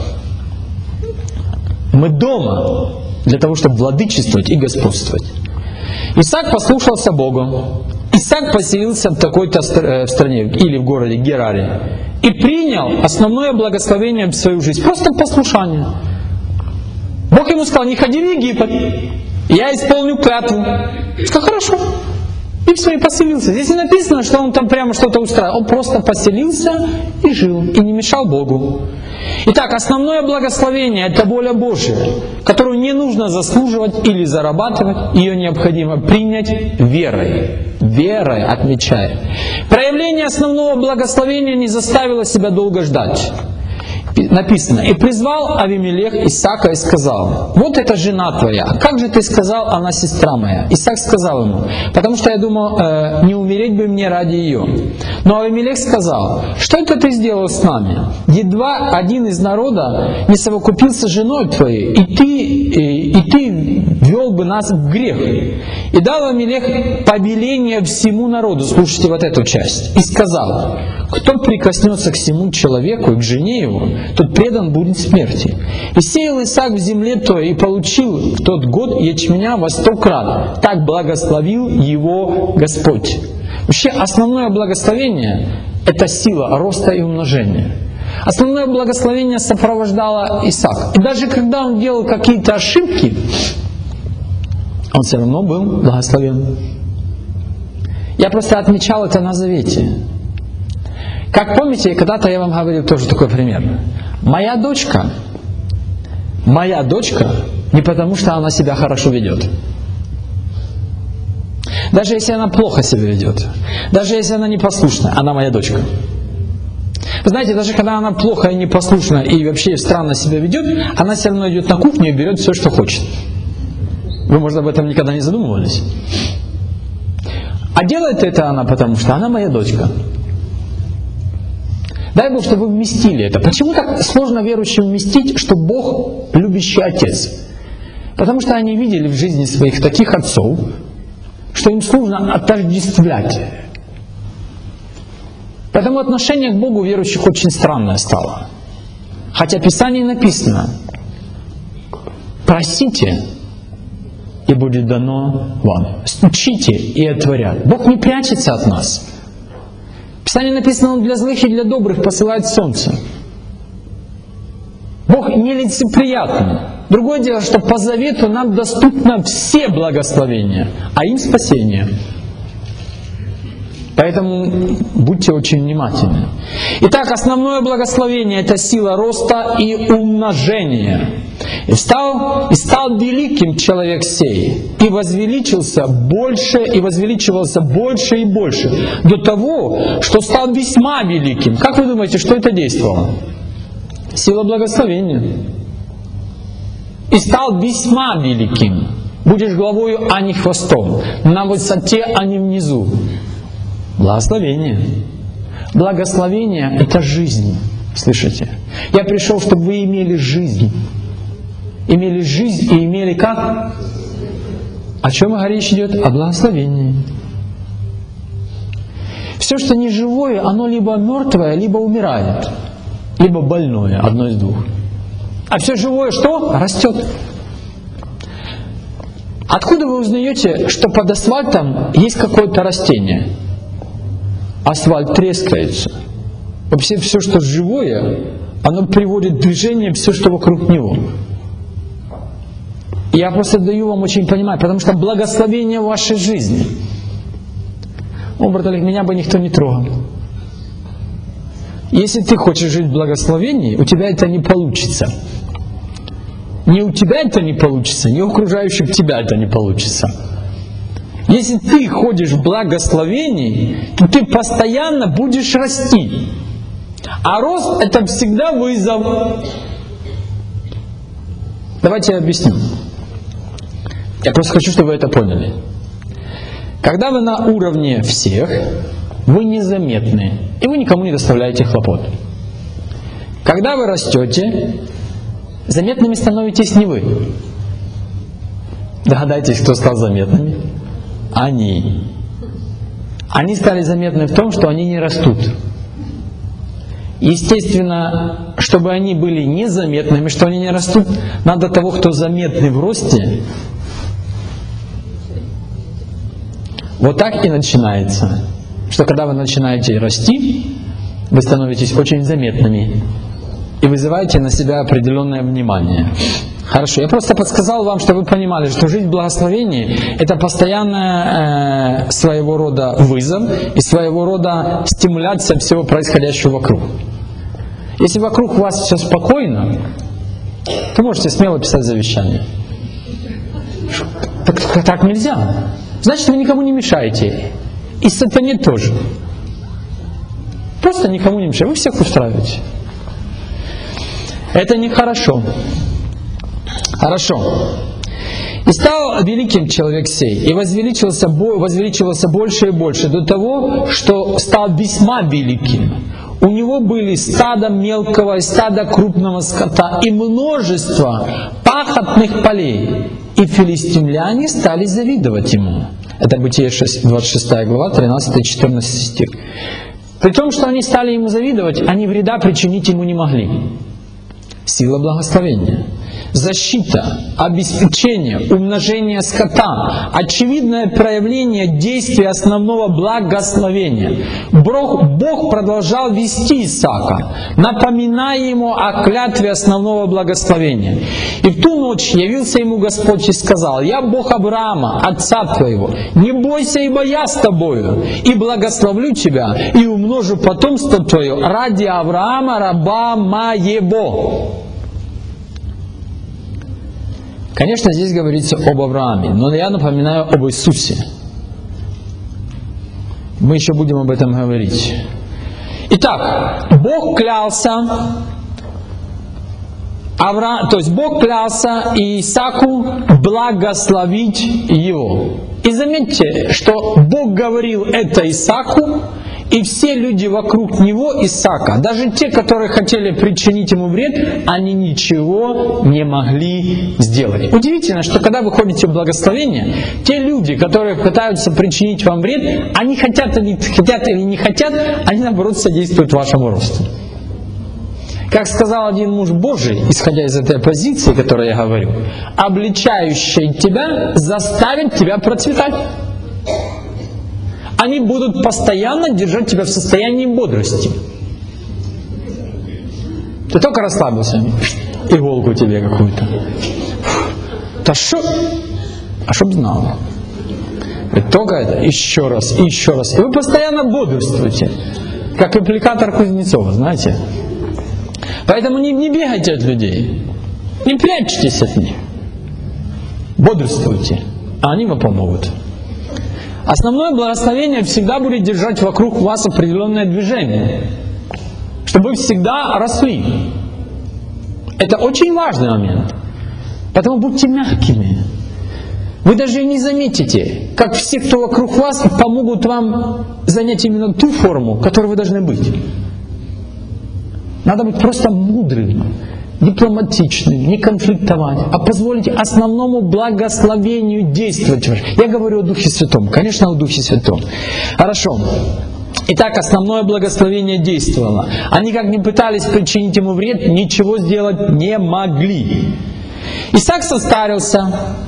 Мы дома для того, чтобы владычествовать и господствовать. Исаак послушался Богу. Исаак поселился в такой-то стране или в городе Гераре и принял основное благословение в свою жизнь. Просто послушание. Бог ему сказал: не ходи в Египет, я исполню клятву. Сказал: хорошо. И все, и поселился. Здесь не написано, что он там прямо что-то устраивал. Он просто поселился и жил, и не мешал Богу. Итак, основное благословение — это воля Божия, которую не нужно заслуживать или зарабатывать, ее необходимо принять верой. Верой, отмечая. Проявление основного благословения не заставило себя долго ждать. Написано: «И призвал Авимелех Исаака и сказал: вот эта жена твоя, а как же ты сказал, она сестра моя?» Исаак сказал ему: потому что я думал, э, не умереть бы мне ради ее. Но Авимелех сказал: что это ты сделал с нами? Едва один из народа не совокупился с женой твоей, и ты, и, и ты ввел бы нас в грех. И дал Авимелех повеление всему народу, слушайте вот эту часть, и сказал: кто прикоснется к всему человеку и к жене его, тот предан будет смерти. И сеял Исаак в земле той, и получил в тот год ячменя во сто крат. Так благословил его Господь. Вообще основное благословение — это сила роста и умножения. Основное благословение сопровождало Исаак. И даже когда он делал какие-то ошибки, он все равно был благословен. Я просто отмечал это на завете. Как помните, когда-то я вам говорил тоже такой пример. Моя дочка, моя дочка не потому, что она себя хорошо ведет. Даже если она плохо себя ведет, даже если она непослушная, она моя дочка. Вы знаете, даже когда она плохо и непослушна и вообще странно себя ведет, она все равно идет на кухню и берет все, что хочет. Вы, может, об этом никогда не задумывались? А делает это она потому, что она моя дочка. Дай Бог, чтобы вы вместили это. Почему так сложно верующим вместить, что Бог любящий Отец? Потому что они видели в жизни своих таких отцов, что им сложно отождествлять. Поэтому отношение к Богу верующих очень странное стало. Хотя в Писании написано: просите, и будет дано вам. Стучите, и отворят. Бог не прячется от нас. В Писании написано: Он для злых и для добрых посылает солнце. Бог нелицеприятный. Другое дело, что по завету нам доступны все благословения, а им спасение. Поэтому будьте очень внимательны. Итак, основное благословение — это сила роста и умножения. И стал, и стал великим человек сей, и возвеличился больше, и возвеличивался больше и больше, до того, что стал весьма великим. Как вы думаете, что это действовало? Сила благословения. И стал весьма великим. Будешь главою, а не хвостом. На высоте, а не внизу. Благословение. Благословение — это жизнь. Слышите? Я пришел, чтобы вы имели жизнь. Имели жизнь и имели как? О чем речь идет? О благословении. Все, что не живое, оно либо мертвое, либо умирает. Либо больное, одно из двух. А все живое что? Растет. Откуда вы узнаете, что под асфальтом есть какое-то растение? Асфальт трескается. Вообще все, что живое, оно приводит в движение все, что вокруг него. Я просто даю вам очень понимать, потому что благословение в вашей жизни. О, брат Олег, меня бы никто не трогал. Если ты хочешь жить в благословении, у тебя это не получится. Не у тебя это не получится, не у окружающих тебя это не получится. Если ты ходишь в благословении, то ты постоянно будешь расти. А рост — это всегда вызов. Давайте я объясню. Я просто хочу, чтобы вы это поняли. Когда вы на уровне всех, вы незаметны, и вы никому не доставляете хлопот. Когда вы растете, заметными становитесь не вы. Догадайтесь, кто стал заметными? Они. Они стали заметны в том, что они не растут. Естественно, чтобы они были незаметными, что они не растут, надо того, кто заметный в росте. Вот так и начинается. Что когда вы начинаете расти, вы становитесь очень заметными и вызываете на себя определенное внимание. Хорошо, я просто подсказал вам, чтобы вы понимали, что жизнь в благословении — это постоянная э, своего рода вызов и своего рода стимуляция всего происходящего вокруг. Если вокруг вас все спокойно, то можете смело писать завещание. Так, так нельзя. Значит, вы никому не мешаете. И сатане тоже. Просто никому не мешаете. Вы всех устраиваете. Это нехорошо. Хорошо. «И стал великим человек сей, и возвеличивался, возвеличивался больше и больше, до того, что стал весьма великим. У него были стадо мелкого и стадо крупного скота, и множество пахотных полей. И филистимляне стали завидовать ему». Это Бытие двадцать шестая глава, тринадцатый-четырнадцатый стих. При том, что они стали ему завидовать, они вреда причинить ему не могли. Сила благословения. Защита, обеспечение, умножение скота, очевидное проявление действия основного благословения. Бог, Бог продолжал вести Исаака, напоминая ему о клятве основного благословения. И в ту ночь явился ему Господь и сказал: «Я Бог Авраама, отца твоего, не бойся, ибо я с тобою, и благословлю тебя, и умножу потомство твое ради Авраама, раба моего». Конечно, здесь говорится об Аврааме, но я напоминаю об Иисусе. Мы еще будем об этом говорить. Итак, Бог клялся, Авра... то есть Бог клялся Исааку благословить его. И заметьте, что Бог говорил это Исааку, и все люди вокруг него, Исаака, даже те, которые хотели причинить ему вред, они ничего не могли сделать. Удивительно, что когда вы ходите в благословение, те люди, которые пытаются причинить вам вред, они хотят, они хотят или не хотят, они наоборот содействуют вашему росту. Как сказал один муж Божий, исходя из этой позиции, о которой я говорю, обличающий тебя заставит тебя процветать. Они будут постоянно держать тебя в состоянии бодрости. Ты только расслабился, иголку тебе какую-то. Да шо? А чтоб знал. Вы только это, еще раз, и еще раз. И вы постоянно бодрствуете, как аппликатор Кузнецова, знаете. Поэтому не, не бегайте от людей, не прячьтесь от них. Бодрствуйте, а они вам помогут. Основное благословение всегда будет держать вокруг вас определенное движение, чтобы вы всегда росли. Это очень важный момент. Поэтому будьте мягкими. Вы даже не заметите, как все, кто вокруг вас, помогут вам занять именно ту форму, которой вы должны быть. Надо быть просто мудрым, дипломатичным, не конфликтовать, а позволить основному благословению действовать. Я говорю о Духе Святом, конечно, о Духе Святом. Хорошо. Итак, основное благословение действовало. Они как ни пытались причинить ему вред, ничего сделать не могли. Исаак состарился,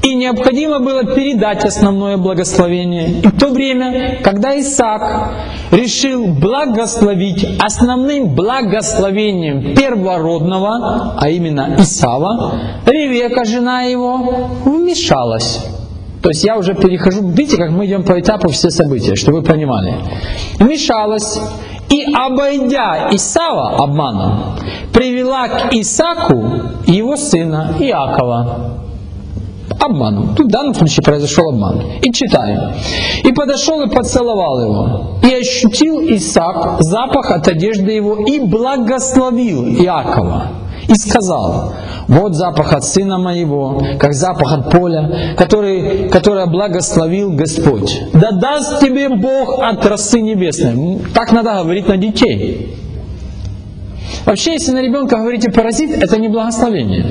И необходимо было передать основное благословение. И в то время, когда Исаак решил благословить основным благословением первородного, а именно Исава, Ревека, жена его, вмешалась. То есть я уже перехожу, видите, как мы идем по этапу все события, чтобы вы понимали. Вмешалась и, обойдя Исава обманом, привела к Исааку его сына Иакова. Обманом. Тут в данном случае произошел обман. И читаем. «И подошел и поцеловал его, и ощутил Исаак запах от одежды его, и благословил Иакова, и сказал: вот запах от сына моего, как запах от поля, который, которое благословил Господь. Да даст тебе Бог от росы небесной». Так надо говорить на детей. Вообще, если на ребенка говорите паразит, это не благословение.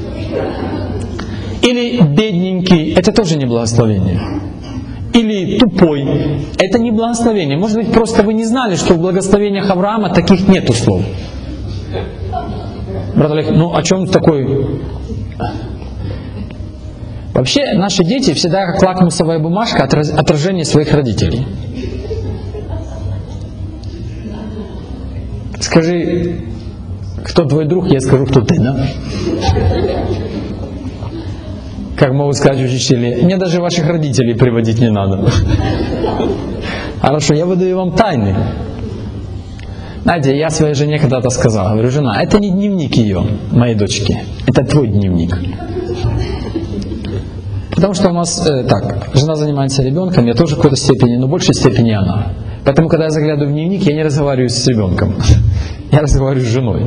Или бедненький, это тоже не благословение. Или тупой, это не благословение. Может быть, просто вы не знали, что в благословениях Авраама таких нету слов. Брат Олег, ну о чем такой? Вообще, наши дети всегда как лакмусовая бумажка отражение своих родителей. Скажи, кто твой друг, я скажу, кто ты, да? Как могут сказать учителя, мне даже ваших родителей приводить не надо. Хорошо, я выдаю вам тайны. Знаете, я своей жене когда-то сказал, говорю: жена, это не дневник ее, моей дочки, это твой дневник. Потому что у нас э, так, жена занимается ребенком, я тоже в какой-то степени, но в большей степени она. Поэтому, когда я заглядываю в дневник, я не разговариваю с ребенком, я разговариваю с женой.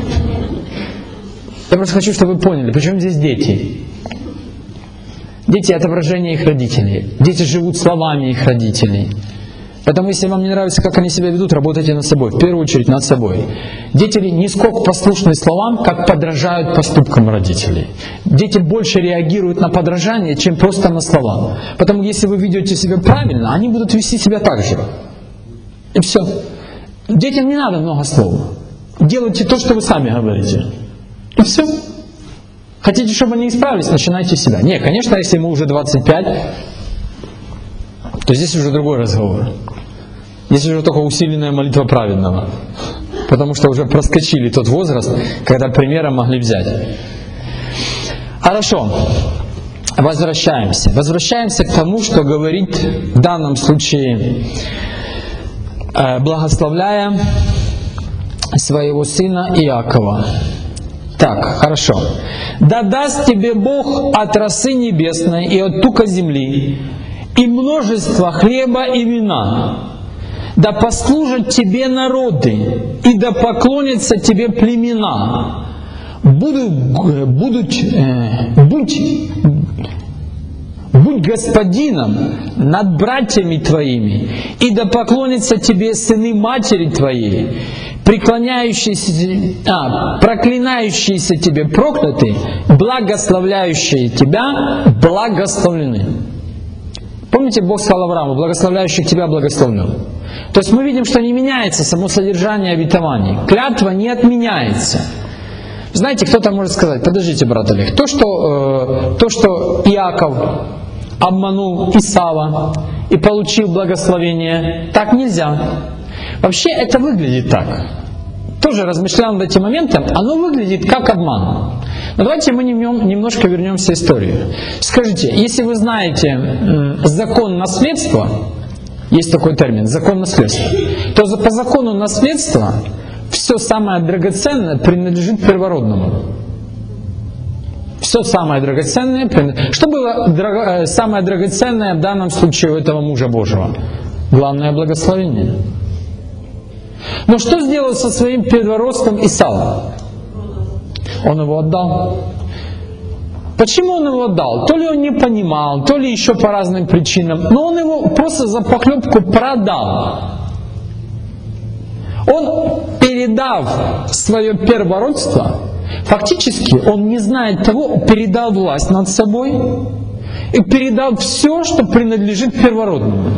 Я просто хочу, чтобы вы поняли, причем здесь дети. Дети — это отображение их родителей. Дети живут словами их родителей. Поэтому, если вам не нравится, как они себя ведут, работайте над собой. В первую очередь над собой. Дети не сколько послушны словам, как подражают поступкам родителей. Дети больше реагируют на подражание, чем просто на слова. Потому если вы ведете себя правильно, они будут вести себя так же. И все. Детям не надо много слов. Делайте то, что вы сами говорите. И все. Хотите, чтобы они исправились, начинайте с себя. Не, конечно, если ему уже двадцать пять, то здесь уже другой разговор. Здесь уже только усиленная молитва праведного. Потому что уже проскочили тот возраст, когда примером могли взять. Хорошо. Возвращаемся. Возвращаемся к тому, что говорит в данном случае, благословляя своего сына Иакова. Так, хорошо. «Да даст тебе Бог от росы небесной и от тука земли, и множество хлеба и вина. Да послужат тебе народы, и да поклонятся тебе племена. Будут, будут, э, будь, будь господином над братьями твоими, и да поклонятся тебе сыны матери твоей, преклоняющиеся, а, проклинающиеся тебе прокляты, благословляющие тебя благословлены». Помните, Бог сказал Аврааму: благословляющих тебя благословлю. То есть мы видим, что не меняется само содержание обетований. Клятва не отменяется. Знаете, кто-то может сказать: подождите, брат Олег, то, что, э, то, что Иаков обманул Исава и получил благословение, так нельзя. Вообще это выглядит так. Тоже размышлял над этим моментом, оно выглядит как обман. Но давайте мы немножко вернемся в историю. Скажите, если вы знаете закон наследства, есть такой термин, закон наследства, то по закону наследства все самое драгоценное принадлежит первородному. Все самое драгоценное принадлежит. Что было драго... самое драгоценное в данном случае у этого мужа Божьего? Главное благословение. Но что сделал со своим первородством Исав? Он его отдал. Почему он его отдал? То ли он не понимал, то ли еще по разным причинам, но он его просто за похлебку продал. Он, передав свое первородство, фактически он, не зная того, передал власть над собой и передал все, что принадлежит первородному.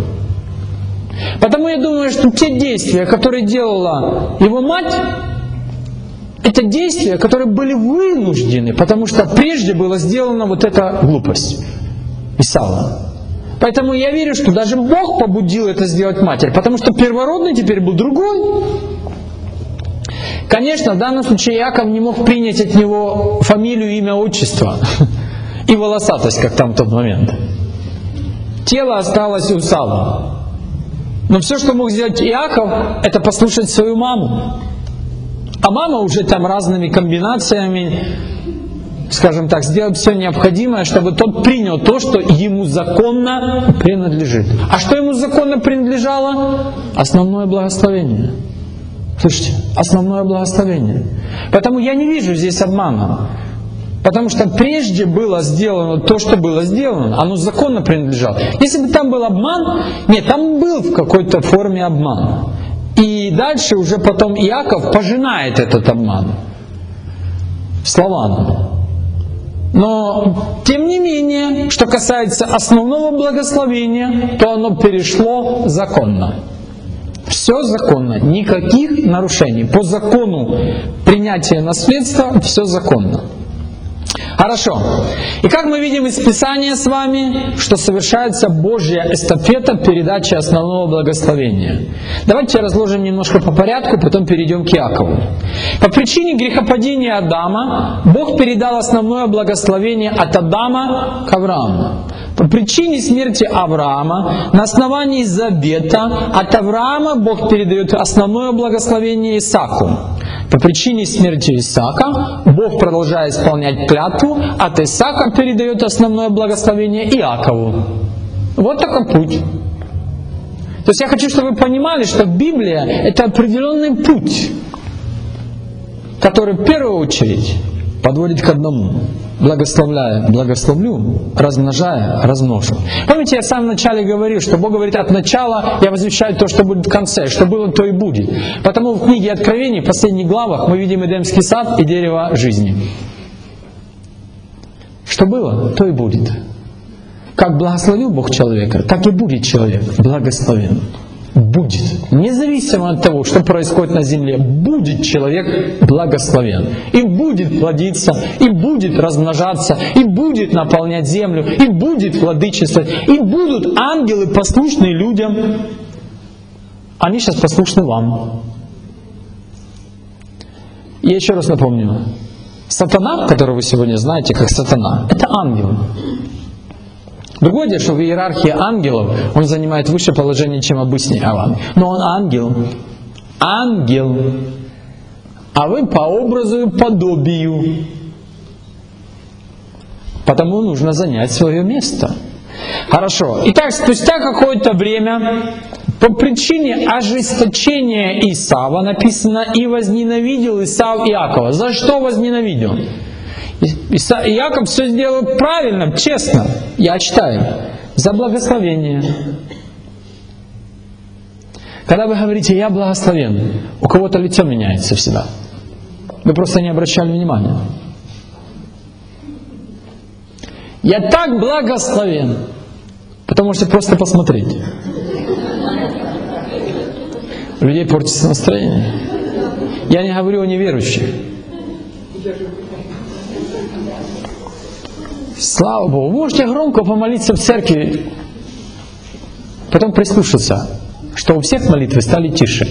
Потому я думаю, что те действия, которые делала его мать, это действия, которые были вынуждены, потому что прежде была сделана вот эта глупость Исава. Поэтому я верю, что даже Бог побудил это сделать матерь, потому что первородный теперь был другой. Конечно, в данном случае Иаков не мог принять от него фамилию, имя, отчество и волосатость, как там в тот момент. Тело осталось у Сава. Но все, что мог сделать Иаков, это послушать свою маму. А мама уже там разными комбинациями, скажем так, сделает все необходимое, чтобы тот принял то, что ему законно принадлежит. А что ему законно принадлежало? Основное благословение. Слышите? Основное благословение. Поэтому я не вижу здесь обмана. Потому что прежде было сделано то, что было сделано, оно законно принадлежало. Если бы там был обман, нет, там был в какой-то форме обман. И дальше уже потом Иаков пожинает этот обман с Лаваном. Но, тем не менее, что касается основного благословения, то оно перешло законно. Все законно, никаких нарушений. По закону принятия наследства все законно. Хорошо. И как мы видим из Писания с вами, что совершается Божья эстафета передачи основного благословения. Давайте разложим немножко по порядку, потом перейдем к Иакову. По причине грехопадения Адама Бог передал основное благословение от Адама к Аврааму. По причине смерти Авраама на основании завета от Авраама Бог передает основное благословение Исааку. По причине смерти Исаака Бог, продолжая исполнять клятву, от Исаака передает основное благословение Иакову. Вот такой путь. То есть я хочу, чтобы вы понимали, что Библия — это определенный путь, который в первую очередь подводит к одному. Благословляя, благословлю, размножая, размножу. Помните, я в самом начале говорил, что Бог говорит: от начала я возвещаю то, что будет в конце, что было, то и будет. Потому в книге Откровений, в последних главах, мы видим Эдемский сад и дерево жизни. Что было, то и будет. Как благословил Бог человека, так и будет человек благословен. Будет. Независимо от того, что происходит на земле, будет человек благословен. И будет плодиться, и будет размножаться, и будет наполнять землю, и будет владычествовать, и будут ангелы послушны людям. Они сейчас послушны вам. Я еще раз напомню. Сатана, которого вы сегодня знаете как сатана, это ангел. Другое дело, что в иерархии ангелов он занимает высшее положение, чем обычный ангел. Но он ангел. Ангел. А вы по образу и подобию. Потому нужно занять свое место. Хорошо. Итак, спустя какое-то время, по причине ожесточения Исава, написано: «И возненавидел Исав Иакова». За что возненавидел? Иаков все сделал правильно, честно. Я читаю. За благословение. Когда вы говорите «я благословен», у кого-то лицо меняется всегда. Вы просто не обращали внимания. Я так благословен. Потому что просто посмотреть. У людей портится настроение. Я не говорю о неверующих. Слава Богу. Вы можете громко помолиться в церкви, потом прислушаться, что у всех молитвы стали тише.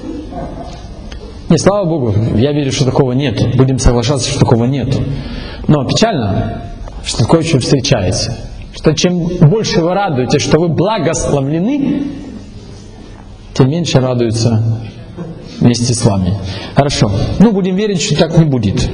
Не, слава Богу, я верю, что такого нет. Будем соглашаться, что такого нет. Но печально, что такое еще встречается. Что чем больше вы радуетесь, что вы благословлены, тем меньше радуются вместе с вами. Хорошо. Ну, будем верить, что так не будет.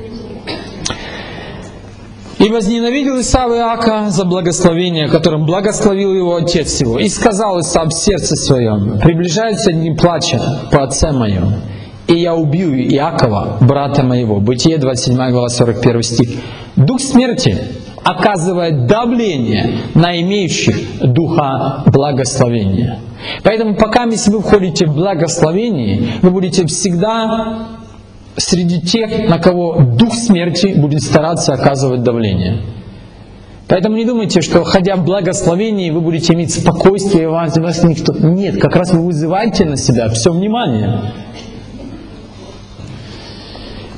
«И возненавидел Исав Иака за благословение, которым благословил его отец его. И сказал Исав в сердце своем: приближаются дни плача по отце моем, и я убью Иакова, брата моего». Бытие, двадцать седьмая глава, сорок первый стих. Дух смерти оказывает давление на имеющих духа благословения. Поэтому пока если вы входите в благословение, вы будете всегда среди тех, на кого дух смерти будет стараться оказывать давление. Поэтому не думайте, что, ходя в благословении, вы будете иметь спокойствие, вас, вас никто... Нет, как раз вы вызываете на себя все внимание.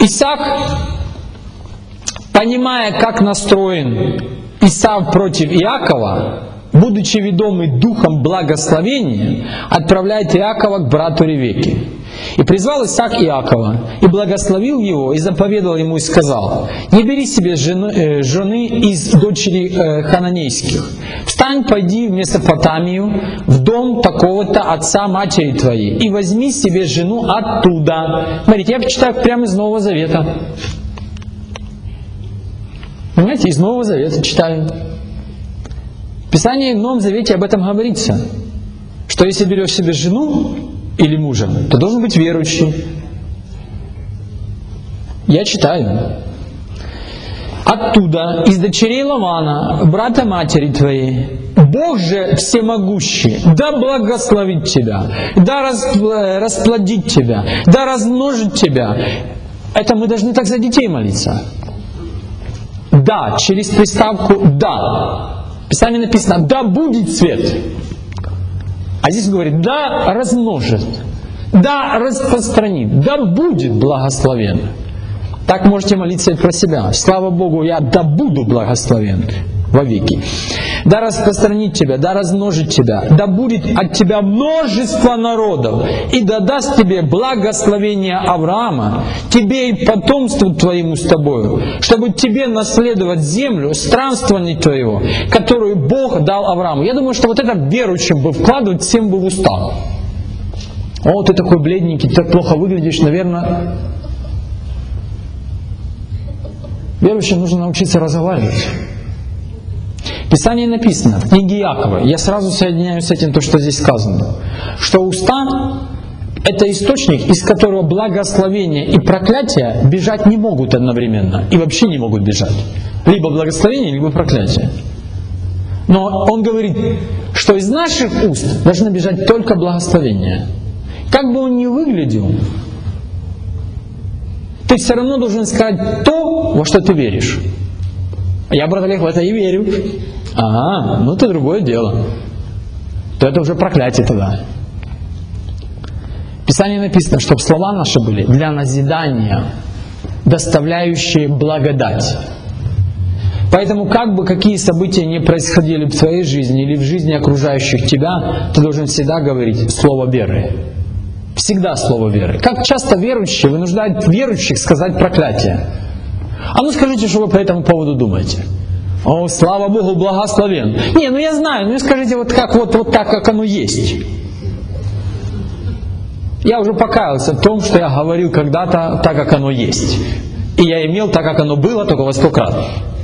Исаак, понимая, как настроен Исав против Иакова, будучи ведомый духом благословения, отправляет Иакова к брату Ревекке. И призвал Исаак Иакова, и благословил его, и заповедал ему, и сказал: «Не бери себе жены, э, жены из дочери э, хананейских. Встань, пойди в Месопотамию, в дом такого-то отца матери твоей, и возьми себе жену оттуда». Смотрите, я почитаю прямо из Нового Завета. Понимаете, из Нового Завета читаю. В Писании в Новом Завете об этом говорится, что если берешь себе жену или мужа, то должен быть верующий. Я читаю. «Оттуда, из дочерей Лавана, брата матери твоей, Бог же всемогущий, да благословит тебя, да расплодит тебя, да размножит тебя». Это мы должны так за детей молиться. «Да», через приставку «да». В Писании написано: «Да будет свет». А здесь говорит: «Да размножит, да распространит, да будет благословен». Так можете молиться и про себя. Слава Богу, я да буду благословен вовеки. Да распространит тебя, да размножит тебя, да будет от тебя множество народов, и да даст тебе благословение Авраама, тебе и потомству твоему с тобою, чтобы тебе наследовать землю странствования твоего, которую Бог дал Аврааму. Я думаю, что вот это верующим бы вкладывать всем бы в уста. О, ты такой бледненький, ты так плохо выглядишь, наверное. Верующим нужно научиться разговаривать. В Писании написано, в книге Иакова, я сразу соединяю с этим то, что здесь сказано, что уста — это источник, из которого благословение и проклятие бежать не могут одновременно, и вообще не могут бежать. Либо благословение, либо проклятие. Но он говорит, что из наших уст должно бежать только благословение. Как бы он ни выглядел, ты все равно должен сказать то, во что ты веришь. Я, брат Олег, в это и верю. Ага, ну это другое дело. То это уже проклятие тогда. В Писании написано, чтобы слова наши были для назидания, доставляющие благодать. Поэтому, как бы какие события ни происходили в твоей жизни или в жизни окружающих тебя, ты должен всегда говорить слово веры. Всегда слово веры. Как часто верующие вынуждают верующих сказать проклятие. А ну скажите, что вы по этому поводу думаете. О, слава Богу, благословен. Не, ну я знаю, ну скажите вот как вот, вот так, как оно есть. Я уже покаялся в том, что я говорил когда-то так, как оно есть. И я имел так, как оно было, только во сто крат.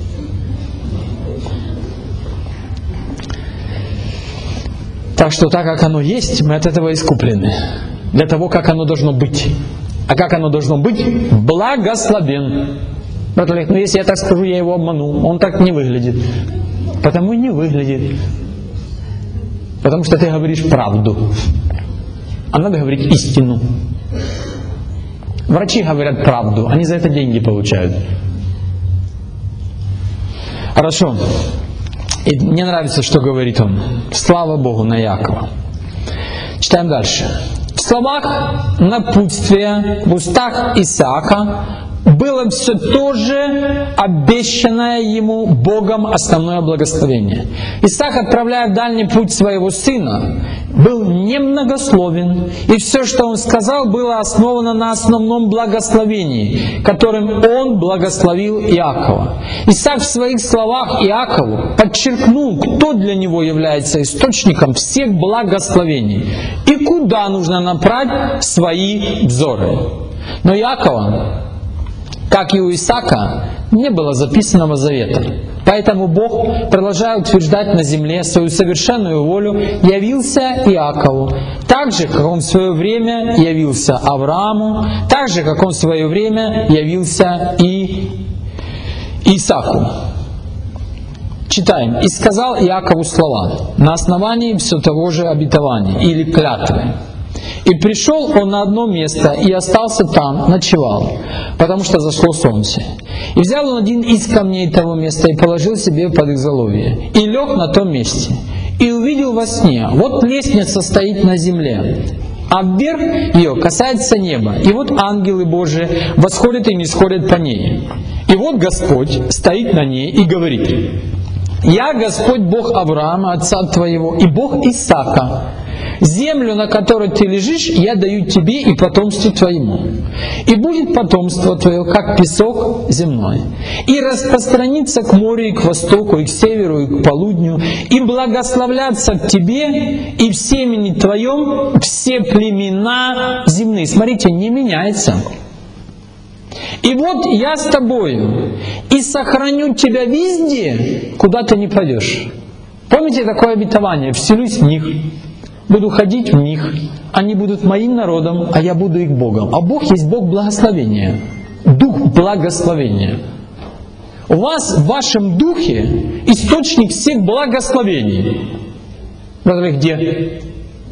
Так что так, как оно есть, мы от этого искуплены. Для того, как оно должно быть. А как оно должно быть? Благословен. Брат Олег, ну если я так скажу, я его обману. Он так не выглядит. Потому и не выглядит. Потому что ты говоришь правду. А надо говорить истину. Врачи говорят правду. Они за это деньги получают. Хорошо. И мне нравится, что говорит он. Слава Богу на Иакова. Читаем дальше. В словах напутствия, в устах Исаака было все то же обещанное ему Богом основное благословение. Исаак, отправляя в дальний путь своего сына, был немногословен, и все, что он сказал, было основано на основном благословении, которым он благословил Иакова. Исаак в своих словах Иакову подчеркнул, кто для него является источником всех благословений и куда нужно направить свои взоры. Но Иакова, как и у Исаака, не было записанного завета. Поэтому Бог, продолжая утверждать на земле свою совершенную волю, явился Иакову, так же, как Он в свое время явился Аврааму, так же, как Он в свое время явился и Исааку. Читаем. «И сказал Иакову слова на основании все того же обетования» или клятвы. «И пришел он на одно место, и остался там, ночевал, потому что зашло солнце. И взял он один из камней того места, и положил себе под изголовье, и лег на том месте. И увидел во сне, вот лестница стоит на земле, а вверх ее касается неба. И вот ангелы Божии восходят и нисходят по ней. И вот Господь стоит на ней и говорит: «Я Господь Бог Авраама, отца твоего, и Бог Исаака. Землю, на которой ты лежишь, я даю тебе и потомству твоему. И будет потомство твое, как песок земной. И распространится к морю, и к востоку, и к северу, и к полудню. И благословлятся в тебе, и в семени твоем все племена земные». Смотрите, не меняется. «И вот я с тобою, и сохраню тебя везде, куда ты не пойдешь». Помните такое обетование? «Вселюсь в них, буду ходить в них, они будут моим народом, а я буду их Богом». А Бог есть Бог благословения, Дух благословения. У вас в вашем духе источник всех благословений. Братья, где?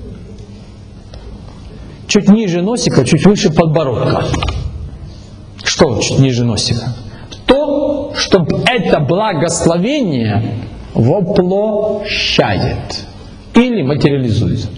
Чуть ниже носика, чуть выше подбородка. Что чуть ниже носика? То, что это благословение воплощает или материализует.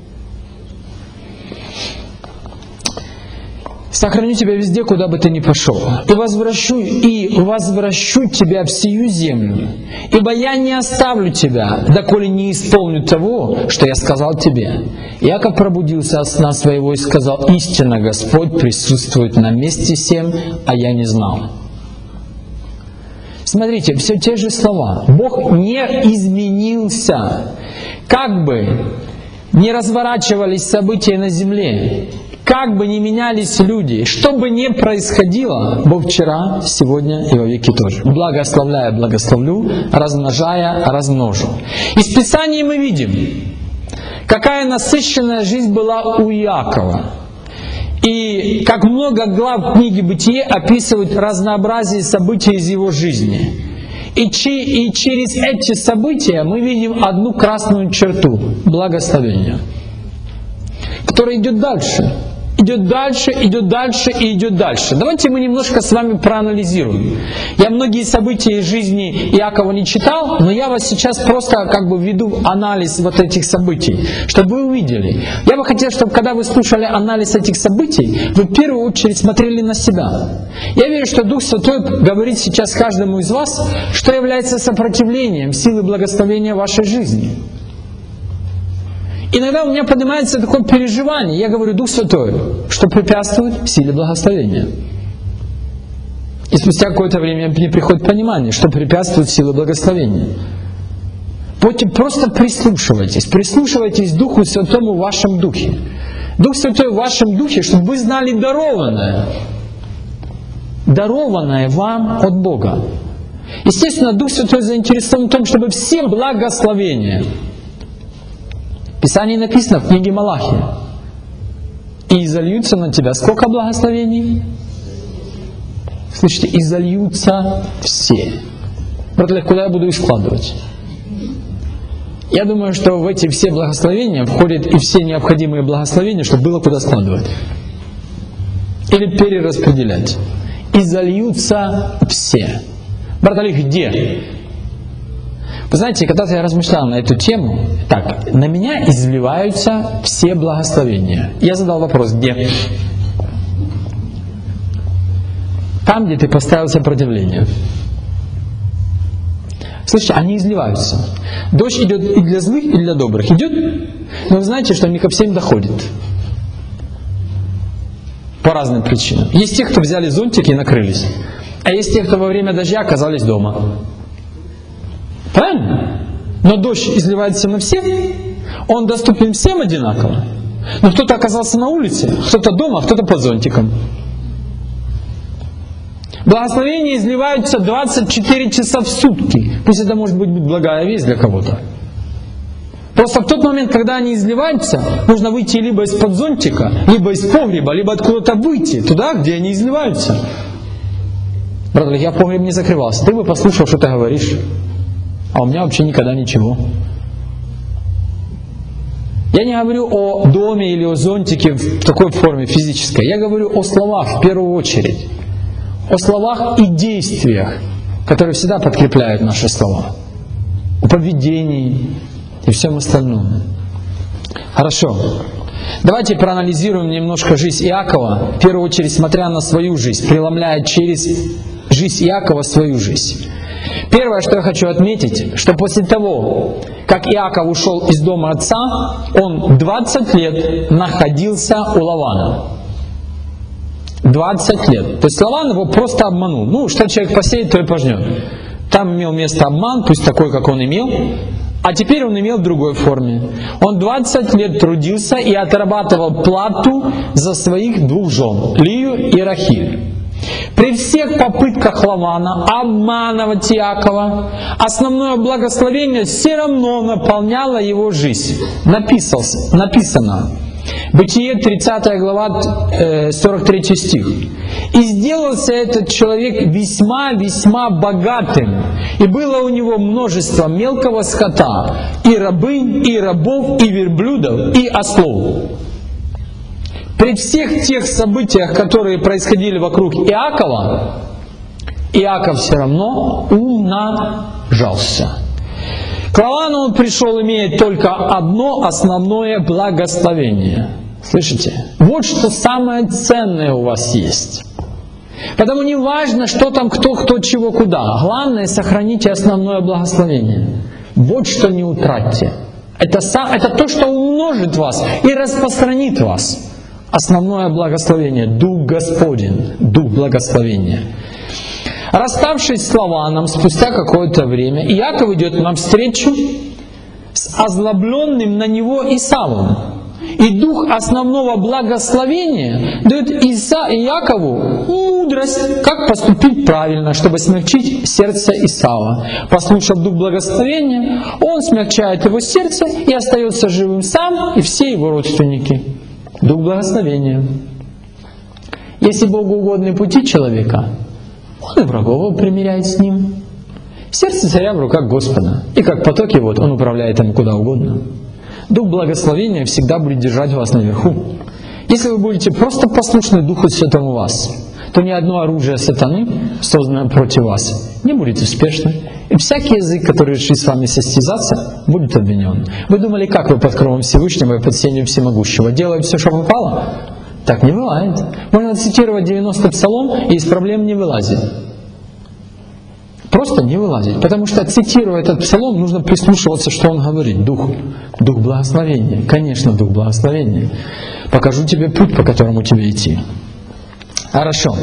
«Сохраню тебя везде, куда бы ты ни пошел, и возвращу, и возвращу тебя в сию землю, ибо я не оставлю тебя, доколе не исполню того, что я сказал тебе». Иаков пробудился от сна своего и сказал: «Истинно Господь присутствует на месте сем, а я не знал». Смотрите, все те же слова. Бог не изменился. Как бы не разворачивались события на земле, как бы ни менялись люди, что бы ни происходило, Бог вчера, сегодня и во веки тоже. Благословляя, благословлю, размножая, размножу. Из Писания мы видим, какая насыщенная жизнь была у Иакова. И как много глав книги «Бытие» описывают разнообразие событий из его жизни. И, чи, и через эти события мы видим одну красную черту – благословение, которое идет дальше. Идет дальше, идет дальше и идет дальше. Давайте мы немножко с вами проанализируем. Я многие события из жизни Иакова не читал, но я вас сейчас просто как бы введу в анализ вот этих событий, чтобы вы увидели. Я бы хотел, чтобы когда вы слушали анализ этих событий, вы в первую очередь смотрели на себя. Я верю, что Дух Святой говорит сейчас каждому из вас, что является сопротивлением силы благословения в вашей жизни. Иногда у меня поднимается такое переживание. Я говорю: Дух Святой, что препятствует силе благословения. И спустя какое-то время мне приходит понимание, что препятствует силе благословения. Будьте, просто прислушивайтесь. Прислушивайтесь к Духу Святому в вашем духе. Дух Святой в вашем духе, чтобы вы знали дарованное. Дарованное вам от Бога. Естественно, Дух Святой заинтересован в том, чтобы все благословения. В Писании написано в книге Малахия: «И изольются на тебя» сколько благословений? Слышите, изольются все. Братья, куда я буду их складывать? Я думаю, что в эти все благословения входят и все необходимые благословения, чтобы было куда складывать. Или перераспределять. Изольются все. Братья, где? Вы знаете, когда-то я размышлял на эту тему, так, на меня изливаются все благословения. Я задал вопрос: где? Там, где ты поставил сопротивление. Слушайте, они изливаются. Дождь идет и для злых, и для добрых. Идет, но вы знаете, что не ко всем доходит. По разным причинам. Есть те, кто взяли зонтики и накрылись. А есть те, кто во время дождя оказались дома. Правильно? Но дождь изливается на всех, он доступен всем одинаково. Но кто-то оказался на улице, кто-то дома, кто-то под зонтиком. Благословения изливаются двадцать четыре часа в сутки. Пусть это может быть благая весть для кого-то. Просто в тот момент, когда они изливаются, нужно выйти либо из-под зонтика, либо из погреба, либо откуда-то выйти туда, где они изливаются. Брат, я погреб не закрывался. Ты бы послушал, что ты говоришь. А у меня вообще никогда ничего. Я не говорю о доме или о зонтике в такой форме физической. Я говорю о словах в первую очередь. О словах и действиях, которые всегда подкрепляют наши слова. О поведении и всем остальном. Хорошо. Давайте проанализируем немножко жизнь Иакова, в первую очередь смотря на свою жизнь, преломляя через жизнь Иакова свою жизнь. Первое, что я хочу отметить, что после того, как Иаков ушел из дома отца, он двадцать лет находился у Лавана. двадцать лет. То есть Лаван его просто обманул. Ну, что человек посеет, то и пожнет. Там имел место обман, пусть такой, как он имел, а теперь он имел в другой форме. Он двадцать лет трудился и отрабатывал плату за своих двух жен, Лию и Рахиль. При всех попытках Лавана обманывать Иакова, основное благословение все равно наполняло его жизнь. Написался, написано, Бытие тридцатая глава, сорок третий стих. «И сделался этот человек весьма-весьма богатым, и было у него множество мелкого скота, и рабынь, и рабов, и верблюдов, и ослов». При всех тех событиях, которые происходили вокруг Иакова, Иаков все равно умножался. К Лавану он пришел, имея только одно основное благословение. Слышите? Вот что самое ценное у вас есть. Потому не важно, что там, кто, кто, чего, куда. Главное, сохраните основное благословение. Вот что не утратьте. Это, это то, что умножит вас и распространит вас. Основное благословение – Дух Господень, Дух благословения. Расставшись с Лаваном спустя какое-то время, Иаков идет навстречу с озлобленным на него Исавом. И дух основного благословения дает Иса, Иакову мудрость, как поступить правильно, чтобы смягчить сердце Исава. Послушав дух благословения, он смягчает его сердце и остается живым сам и все его родственники. Дух благословения. Если Богу угодны пути человека, он и врагов примиряет с ним. Сердце царя в руках Господа, и как потоки вот он управляет им куда угодно. Дух благословения всегда будет держать вас наверху. Если вы будете просто послушны Духу Святому вас, то ни одно оружие сатаны, созданное против вас, не будет успешно. И всякий язык, который решит с вами состязаться, будет обвинен. Вы думали, как вы под кровом Всевышнего и под сенью Всемогущего, делая все, что попало? Так не бывает. Можно цитировать девяносто псалом и из проблем не вылазит. Просто не вылазит. Потому что, цитируя этот псалом, нужно прислушиваться, что он говорит. Дух, дух благословения. Конечно, дух благословения. Покажу тебе путь, по которому тебе идти. Хорошо.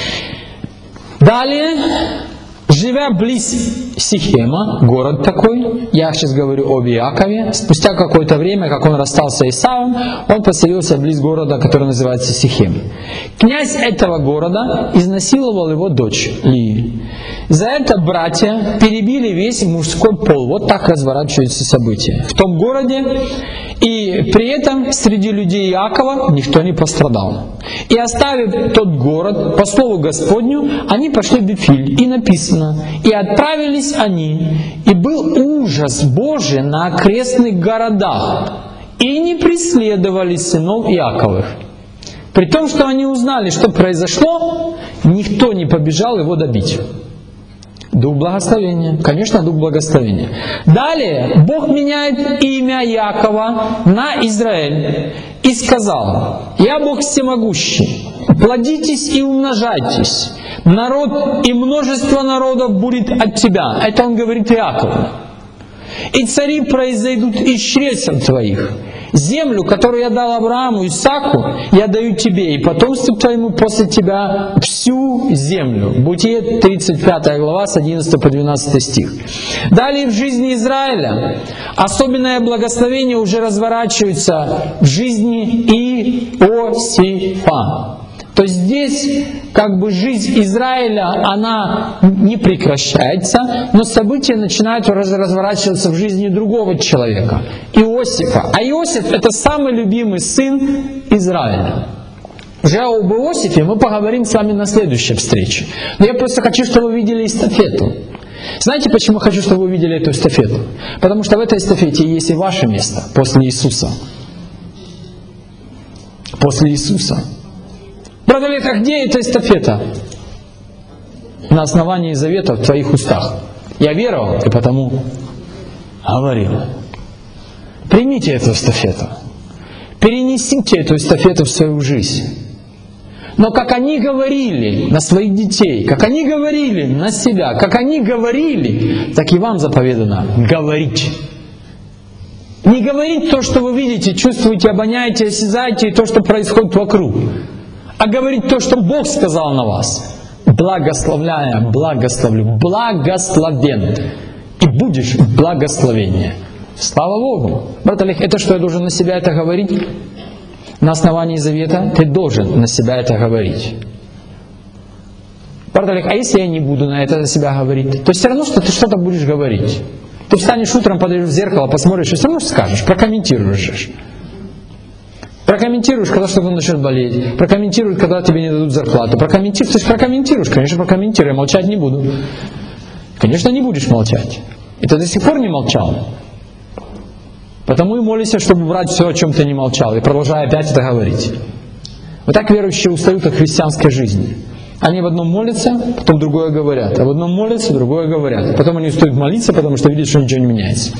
Далее, живя близ Сихема, город такой, я сейчас говорю об Иакове, спустя какое-то время, как он расстался с Исавом, он поселился близ города, который называется Сихем. Князь этого города изнасиловал его дочь Лии. За это братья перебили весь мужской пол. Вот так разворачиваются события в том городе. И при этом среди людей Иакова никто не пострадал. И оставив тот город, по слову Господню, они пошли в Вифиль. И написано, и отправились они, и был ужас Божий на окрестных городах, и не преследовали сынов Иаковых. При том, что они узнали, что произошло, никто не побежал его добить. Дух благословения. Конечно, дух благословения. Далее, Бог меняет имя Иакова на Израиль и сказал: «Я Бог всемогущий, плодитесь и умножайтесь, народ и множество народов будет от тебя». Это он говорит Иакову. «И цари произойдут из чресел твоих. Землю, которую я дал Аврааму и Исааку, я даю тебе и потомству твоему после тебя всю землю». Бытие тридцать пятая глава с одиннадцатого по двенадцатый стих. Далее в жизни Израиля особенное благословение уже разворачивается в жизни Иосифа. То есть здесь как бы жизнь Израиля, она не прекращается, но события начинают разворачиваться в жизни другого человека, Иосифа. А Иосиф — это самый любимый сын Израиля. Уже об Иосифе мы поговорим с вами на следующей встрече. Но я просто хочу, чтобы вы видели эстафету. Знаете, почему я хочу, чтобы вы увидели эту эстафету? Потому что в этой эстафете есть и ваше место после Иисуса. После Иисуса. Брат Олег, а где эта эстафета? На основании завета в твоих устах. Я веровал и потому говорил. Примите эту эстафету. Перенесите эту эстафету в свою жизнь. Но как они говорили на своих детей, как они говорили на себя, как они говорили, так и вам заповедано говорить. Не говорить то, что вы видите, чувствуете, обоняете, осязаете, и то, что происходит вокруг, а говорить то, что Бог сказал на вас. Благословляя, благословлю, благословен. И будешь в благословении. Слава Богу. Брат Олег, это что, я должен на себя это говорить? На основании завета ты должен на себя это говорить. Брат Олег, а если я не буду на это на себя говорить, то все равно, что ты что-то будешь говорить. Ты встанешь утром, подойдешь в зеркало, посмотришь, и все равно скажешь, прокомментируешь. Прокомментируешь, когда что-то начнет болеть. Прокомментируешь, когда тебе не дадут зарплату. Прокомментируешь, ты же прокомментируешь, конечно, прокомментирую, я молчать не буду. Конечно, не будешь молчать. И ты до сих пор не молчал. Потому и молишься, чтобы брать все, о чем ты не молчал, и продолжая опять это говорить. Вот так верующие устают от христианской жизни. Они в одном молятся, потом другое говорят. А в одном молятся, другое говорят. Потом они устают молиться, потому что видят, что ничего не меняется.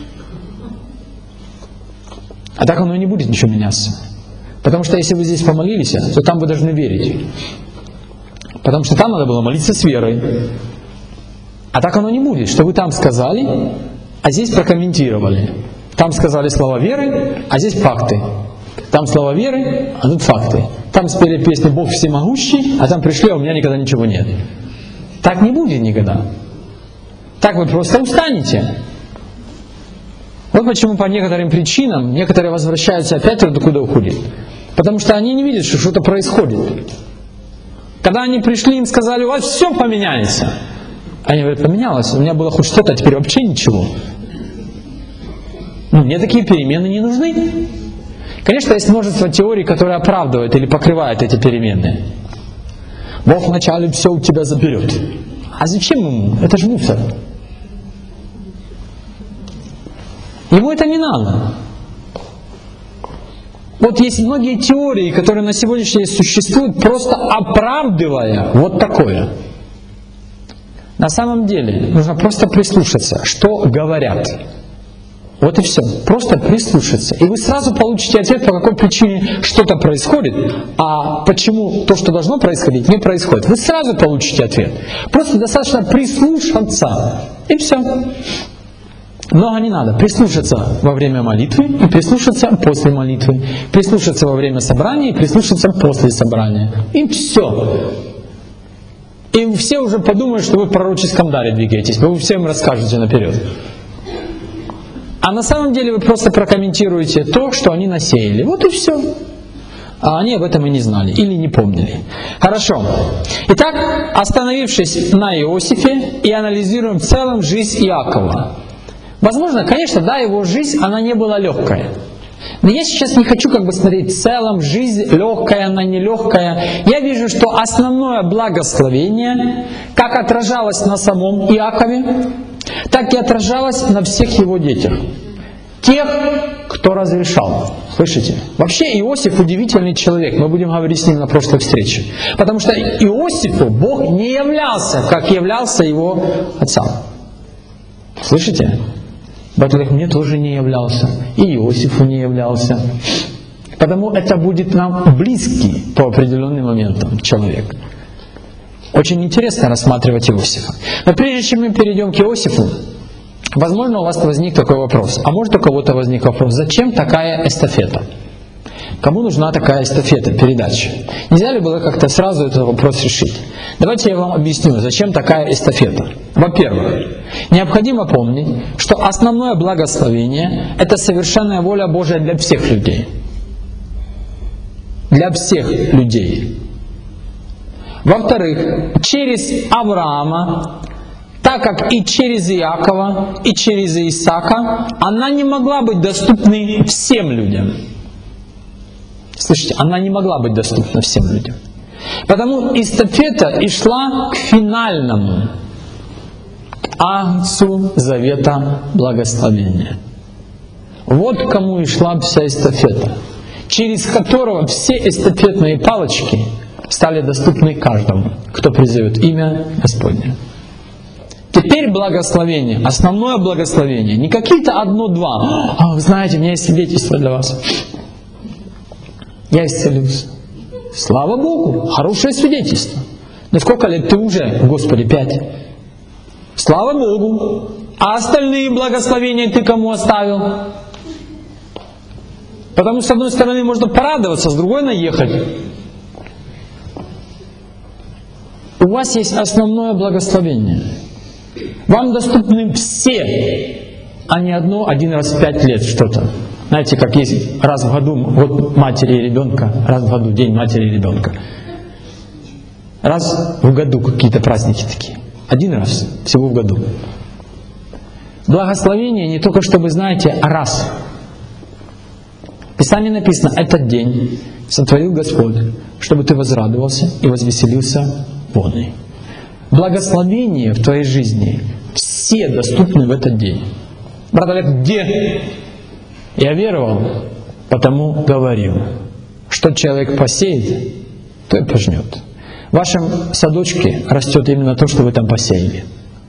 А так оно и не будет ничего меняться. Потому что если вы здесь помолились, то там вы должны верить. Потому что там надо было молиться с верой. А так оно не будет, что вы там сказали, а здесь прокомментировали. Там сказали слова веры, а здесь факты. Там слова веры, а тут факты. Там спели песню «Бог всемогущий», а там пришли, а у меня никогда ничего нет. Так не будет никогда. Так вы просто устанете. Вот почему по некоторым причинам некоторые возвращаются опять туда, куда уходят. Потому что они не видят, что что-то происходит. Когда они пришли, им сказали: у вас все поменяется. Они говорят: поменялось, у меня было хоть что-то, а теперь вообще ничего. Ну, мне такие перемены не нужны. Конечно, есть множество теорий, которые оправдывают или покрывают эти перемены. Бог вначале все у тебя заберет. А зачем ему? Это же мусор. Ему это не надо. Вот есть многие теории, которые на сегодняшний день существуют, просто оправдывая вот такое. На самом деле нужно просто прислушаться, что говорят. Вот и все. Просто прислушаться. И вы сразу получите ответ, по какой причине что-то происходит, а почему то, что должно происходить, не происходит. Вы сразу получите ответ. Просто достаточно прислушаться. И все. Много не надо. Прислушаться во время молитвы и прислушаться после молитвы. Прислушаться во время собрания и прислушаться после собрания. И все. И все уже подумают, что вы в пророческом даре двигаетесь. Вы всем расскажете наперед. А на самом деле вы просто прокомментируете то, что они насеяли. Вот и все. А они об этом и не знали или не помнили. Хорошо. Итак, остановившись на Иосифе и анализируем в целом жизнь Иакова. Возможно, конечно, да, его жизнь, она не была легкая. Но я сейчас не хочу как бы смотреть в целом, жизнь легкая, она нелегкая. Я вижу, что основное благословение, как отражалось на самом Иакове, так и отражалось на всех его детях. Тех, кто разрешал. Слышите? Вообще Иосиф удивительный человек. Мы будем говорить с ним на прошлой встрече. Потому что Иосифу Бог не являлся, как являлся его отцам. Слышите? Батулек мне тоже не являлся. И Иосифу не являлся. Потому это будет нам близкий по определенным моментам человек. Очень интересно рассматривать Иосифа. Но прежде чем мы перейдем к Иосифу, возможно, у вас возник такой вопрос. А может, у кого-то возник вопрос: зачем такая эстафета? Кому нужна такая эстафета, передача? Нельзя ли было как-то сразу этот вопрос решить? Давайте я вам объясню, зачем такая эстафета. Во-первых, необходимо помнить, что основное благословение – это совершенная воля Божия для всех людей. Для всех людей. Во-вторых, через Авраама, так как и через Иакова, и через Исаака, она не могла быть доступной всем людям. Слышите, она не могла быть доступна всем людям. Потому эстафета и шла к финальному, к агнцу завета благословения. Вот к кому и шла вся эстафета, через которого все эстафетные палочки стали доступны каждому, кто призовет имя Господне. Теперь благословение, основное благословение, не какие-то одно-два. А, вы знаете, у меня есть свидетельство для вас. Я исцелился. Слава Богу, хорошее свидетельство. Но сколько лет ты уже, Господи, пять? Слава Богу. А остальные благословения ты кому оставил? Потому что с одной стороны можно порадоваться, с другой наехать. У вас есть основное благословение. Вам доступны все, а не одно один раз в пять лет что-то. Знаете, как есть раз в году год матери и ребенка, раз в году день матери и ребенка. Раз в году какие-то праздники такие. Один раз всего в году. Благословение не только, что вы знаете, а раз. В Писании написано, этот день сотворил Господь, чтобы ты возрадовался и возвеселился вон. Благословения в твоей жизни все доступны в этот день. Брат Олег, где? Я веровал, потому говорил. Что человек посеет, то и пожнет. В вашем садочке растет именно то, что вы там посеяли.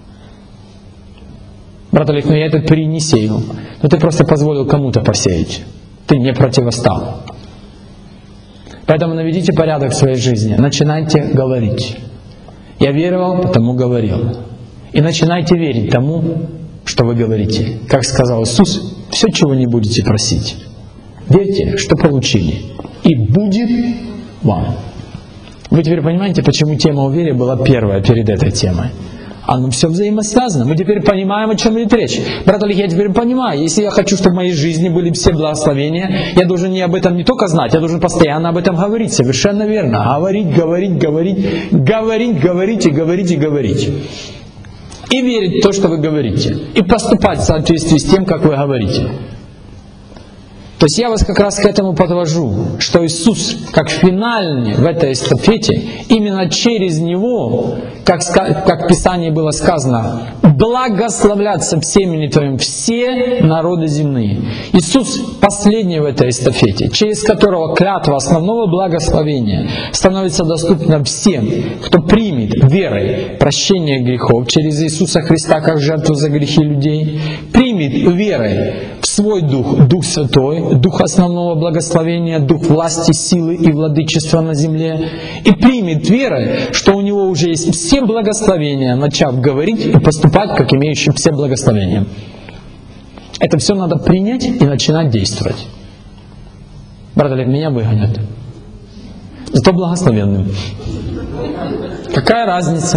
Брат Олег, ну я этот пирей не сеял. Но ты просто позволил кому-то посеять. Ты не противостал. Поэтому наведите порядок в своей жизни. Начинайте говорить. Я веровал, потому говорил. И начинайте верить тому, что вы говорите. Как сказал Иисус, все, чего не будете просить, верьте, что получили. И будет вам. Вы теперь понимаете, почему тема о вере была первая перед этой темой? Оно все взаимосвязано. Мы теперь понимаем, о чем идет речь. Брат Олег, я теперь понимаю, если я хочу, чтобы в моей жизни были все благословения, я должен не об этом не только знать, я должен постоянно об этом говорить. Совершенно верно. Говорить, говорить, говорить, говорить, говорить и говорить и говорить. И верить в то, что вы говорите. И поступать в соответствии с тем, как вы говорите. То есть я вас как раз к этому подвожу, что Иисус, как финальный в этой эстафете, именно через Него, как, как в Писании было сказано, благословлятся всеми твоим все народы земные. Иисус последний в этой эстафете, через которого клятва основного благословения становится доступна всем, кто примет верой прощение грехов через Иисуса Христа как жертву за грехи людей, примет верой в свой Дух, Дух Святой, Дух основного благословения, Дух власти, силы и владычества на земле, и примет верой, что у него уже есть все благословения, начав говорить и поступать, как имеющий все благословения. Это все надо принять и начинать действовать. Брат Олег, меня выгонят. Зато благословенным. Какая разница?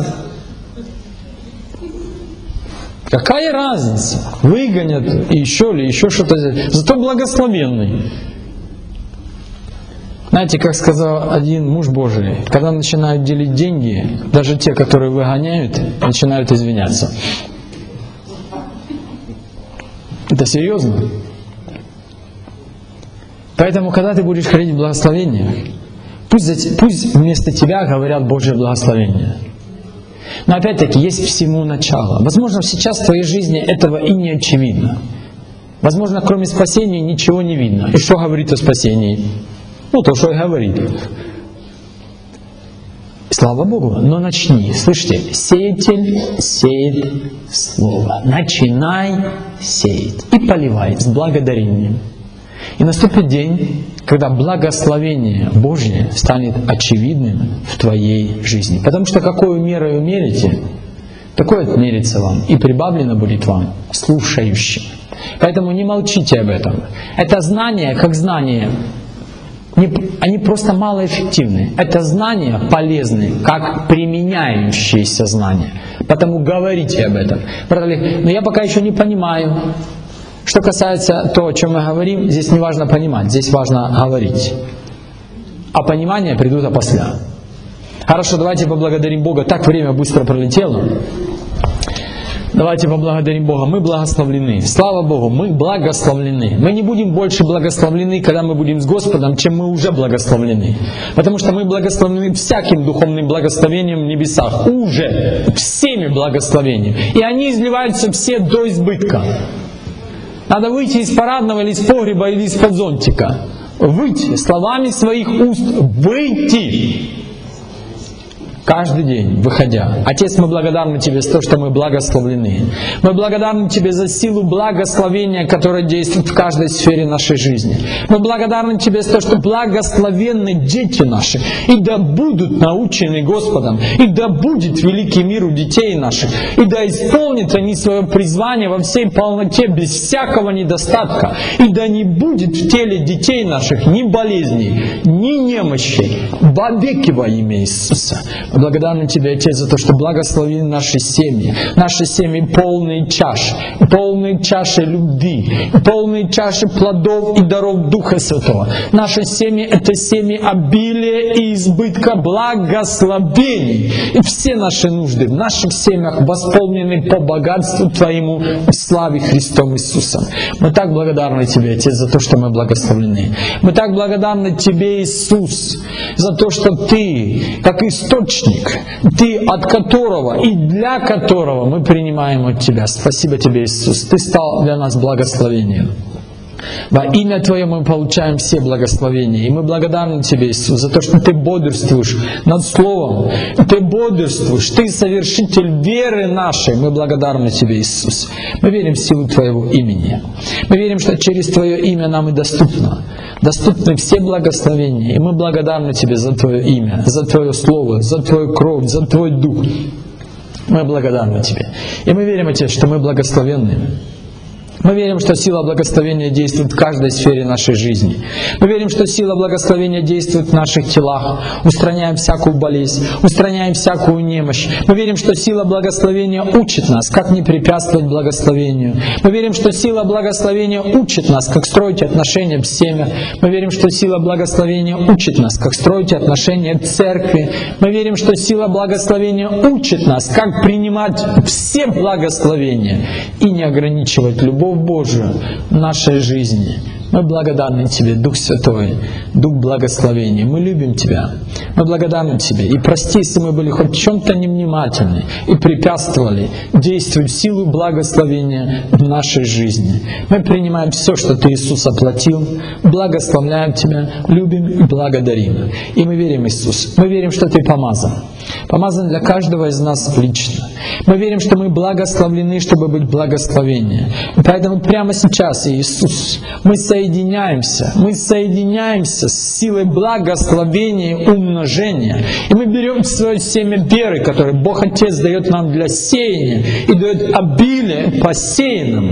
Какая разница? Выгонят и еще ли, еще что-то. Зато благословенный. Знаете, как сказал один муж Божий, когда начинают делить деньги, даже те, которые выгоняют, начинают извиняться. Это серьезно. Поэтому, когда ты будешь ходить в благословение, пусть, пусть вместо тебя говорят Божье благословение. Но опять-таки есть всему начало. Возможно, сейчас в твоей жизни этого и не очевидно. Возможно, кроме спасения ничего не видно. И что говорит о спасении? Ну, то, что и говорит. Слава Богу. Но начни. Слышите? Сеятель сеет слово. Начинай сеять. И поливай с благодарением. И наступит день, когда благословение Божье станет очевидным в твоей жизни. Потому что какую меру мерите, такое отмерится вам, и прибавлено будет вам слушающим. Поэтому не молчите об этом. Это знание, как знание, не, они просто малоэффективны. Это знания полезны, как применяющиеся знания. Потому говорите об этом. Но я пока еще не понимаю. Что касается того, о чем мы говорим, здесь не важно понимать, здесь важно говорить. А понимания придут опосля. Хорошо, давайте поблагодарим Бога. Так время быстро пролетело. Давайте поблагодарим Бога. Мы благословлены. Слава Богу, мы благословлены. Мы не будем больше благословлены, когда мы будем с Господом, чем мы уже благословлены. Потому что мы благословлены всяким духовным благословением в небесах. Уже всеми благословениями. И они изливаются все до избытка. Надо выйти из парадного, или из погреба, или из-под зонтика. Выйти, словами своих уст выйти. каждый день, выходя. Отец, мы благодарны Тебе за то, что мы благословлены. Мы благодарны Тебе за силу благословения, которая действует в каждой сфере нашей жизни. Мы благодарны Тебе за то, что благословенны дети наши, и да будут научены Господом, и да будет великий мир у детей наших, и да исполнят они свое призвание во всей полноте, без всякого недостатка, и да не будет в теле детей наших ни болезней, ни немощей, во веки во имя Иисуса. Благодарны Тебе, Отец, за то, что благослови наши семьи, наши семьи полные чаши, полные чаши любви, полные чаши плодов и даров Духа Святого. Наши семьи — это семьи обилия и избытка благословений. И все наши нужды в наших семьях восполнены по богатству Твоему и славе Христом Иисусом. Мы так благодарны Тебе, Отец, за то, что мы благословлены. Мы так благодарны Тебе, Иисус, за то, что Ты, как источник, Ты, от которого и для которого мы принимаем от Тебя. Спасибо Тебе, Иисус. Ты стал для нас благословением. Во имя Твое мы получаем все благословения. И мы благодарны Тебе, Иисус, за то, что Ты бодрствуешь над Словом. Ты бодрствуешь, Ты совершитель веры нашей. Мы благодарны Тебе, Иисус. Мы верим в силу Твоего имени. Мы верим, что через Твое имя нам и доступно. Доступны все благословения. И мы благодарны Тебе за Твое имя, за Твое Слово, за Твою кровь, за Твой Дух. Мы благодарны Тебе. И мы верим, Отец, что мы благословенны. Мы верим, что сила благословения действует в каждой сфере нашей жизни. Мы верим, что сила благословения действует в наших телах, устраняем всякую болезнь, устраняем всякую немощь. Мы верим, что сила благословения учит нас, как не препятствовать благословению. Мы верим, что сила благословения учит нас, как строить отношения в семьях. Мы верим, что сила благословения учит нас, как строить отношения в церкви. Мы верим, что сила благословения учит нас, как принимать все благословения и не ограничивать любовь Божию в нашей жизни. Мы благодарны Тебе, Дух Святой, Дух благословения. Мы любим Тебя. Мы благодарны Тебе. И прости, если мы были хоть в чем-то невнимательны и препятствовали действовать в силу благословения в нашей жизни. Мы принимаем все, что Ты, Иисус, оплатил, благословляем Тебя, любим и благодарим. И мы верим, Иисус, мы верим, что Ты помазан. Помазан для каждого из нас лично. Мы верим, что мы благословлены, чтобы быть благословением. И поэтому прямо сейчас, Иисус, мы соединяемся, мы соединяемся с силой благословения и умножения. И мы берем свое семя веры, которое Бог Отец дает нам для сеяния и дает обилие посеянному.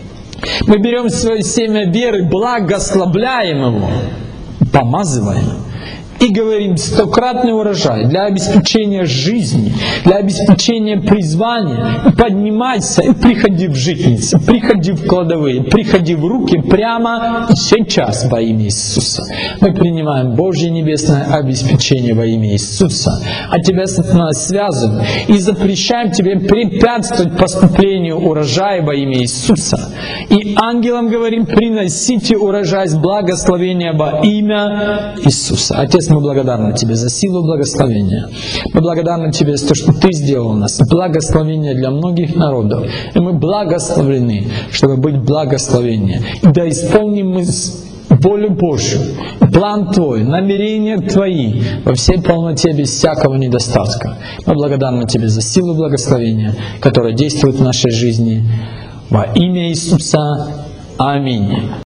Мы берем свое семя веры, благословляем его, помазываем. И говорим: стократный урожай для обеспечения жизни, для обеспечения призвания. Поднимайся и приходи в житницы, приходи в кладовые, приходи в руки прямо сейчас во имя Иисуса. Мы принимаем Божье небесное обеспечение во имя Иисуса. А Тебя, Сатана, связываем и запрещаем Тебе препятствовать поступлению урожая во имя Иисуса. И ангелам говорим: приносите урожай с благословения во имя Иисуса. Отец, мы благодарны Тебе за силу благословения. Мы благодарны Тебе за то, что Ты сделал у нас благословение для многих народов. И мы благословлены, чтобы быть благословением. И да исполним мы волю Божью, план Твой, намерения Твои во всей полноте, без всякого недостатка. Мы благодарны Тебе за силу благословения, которая действует в нашей жизни. Во имя Иисуса. Аминь.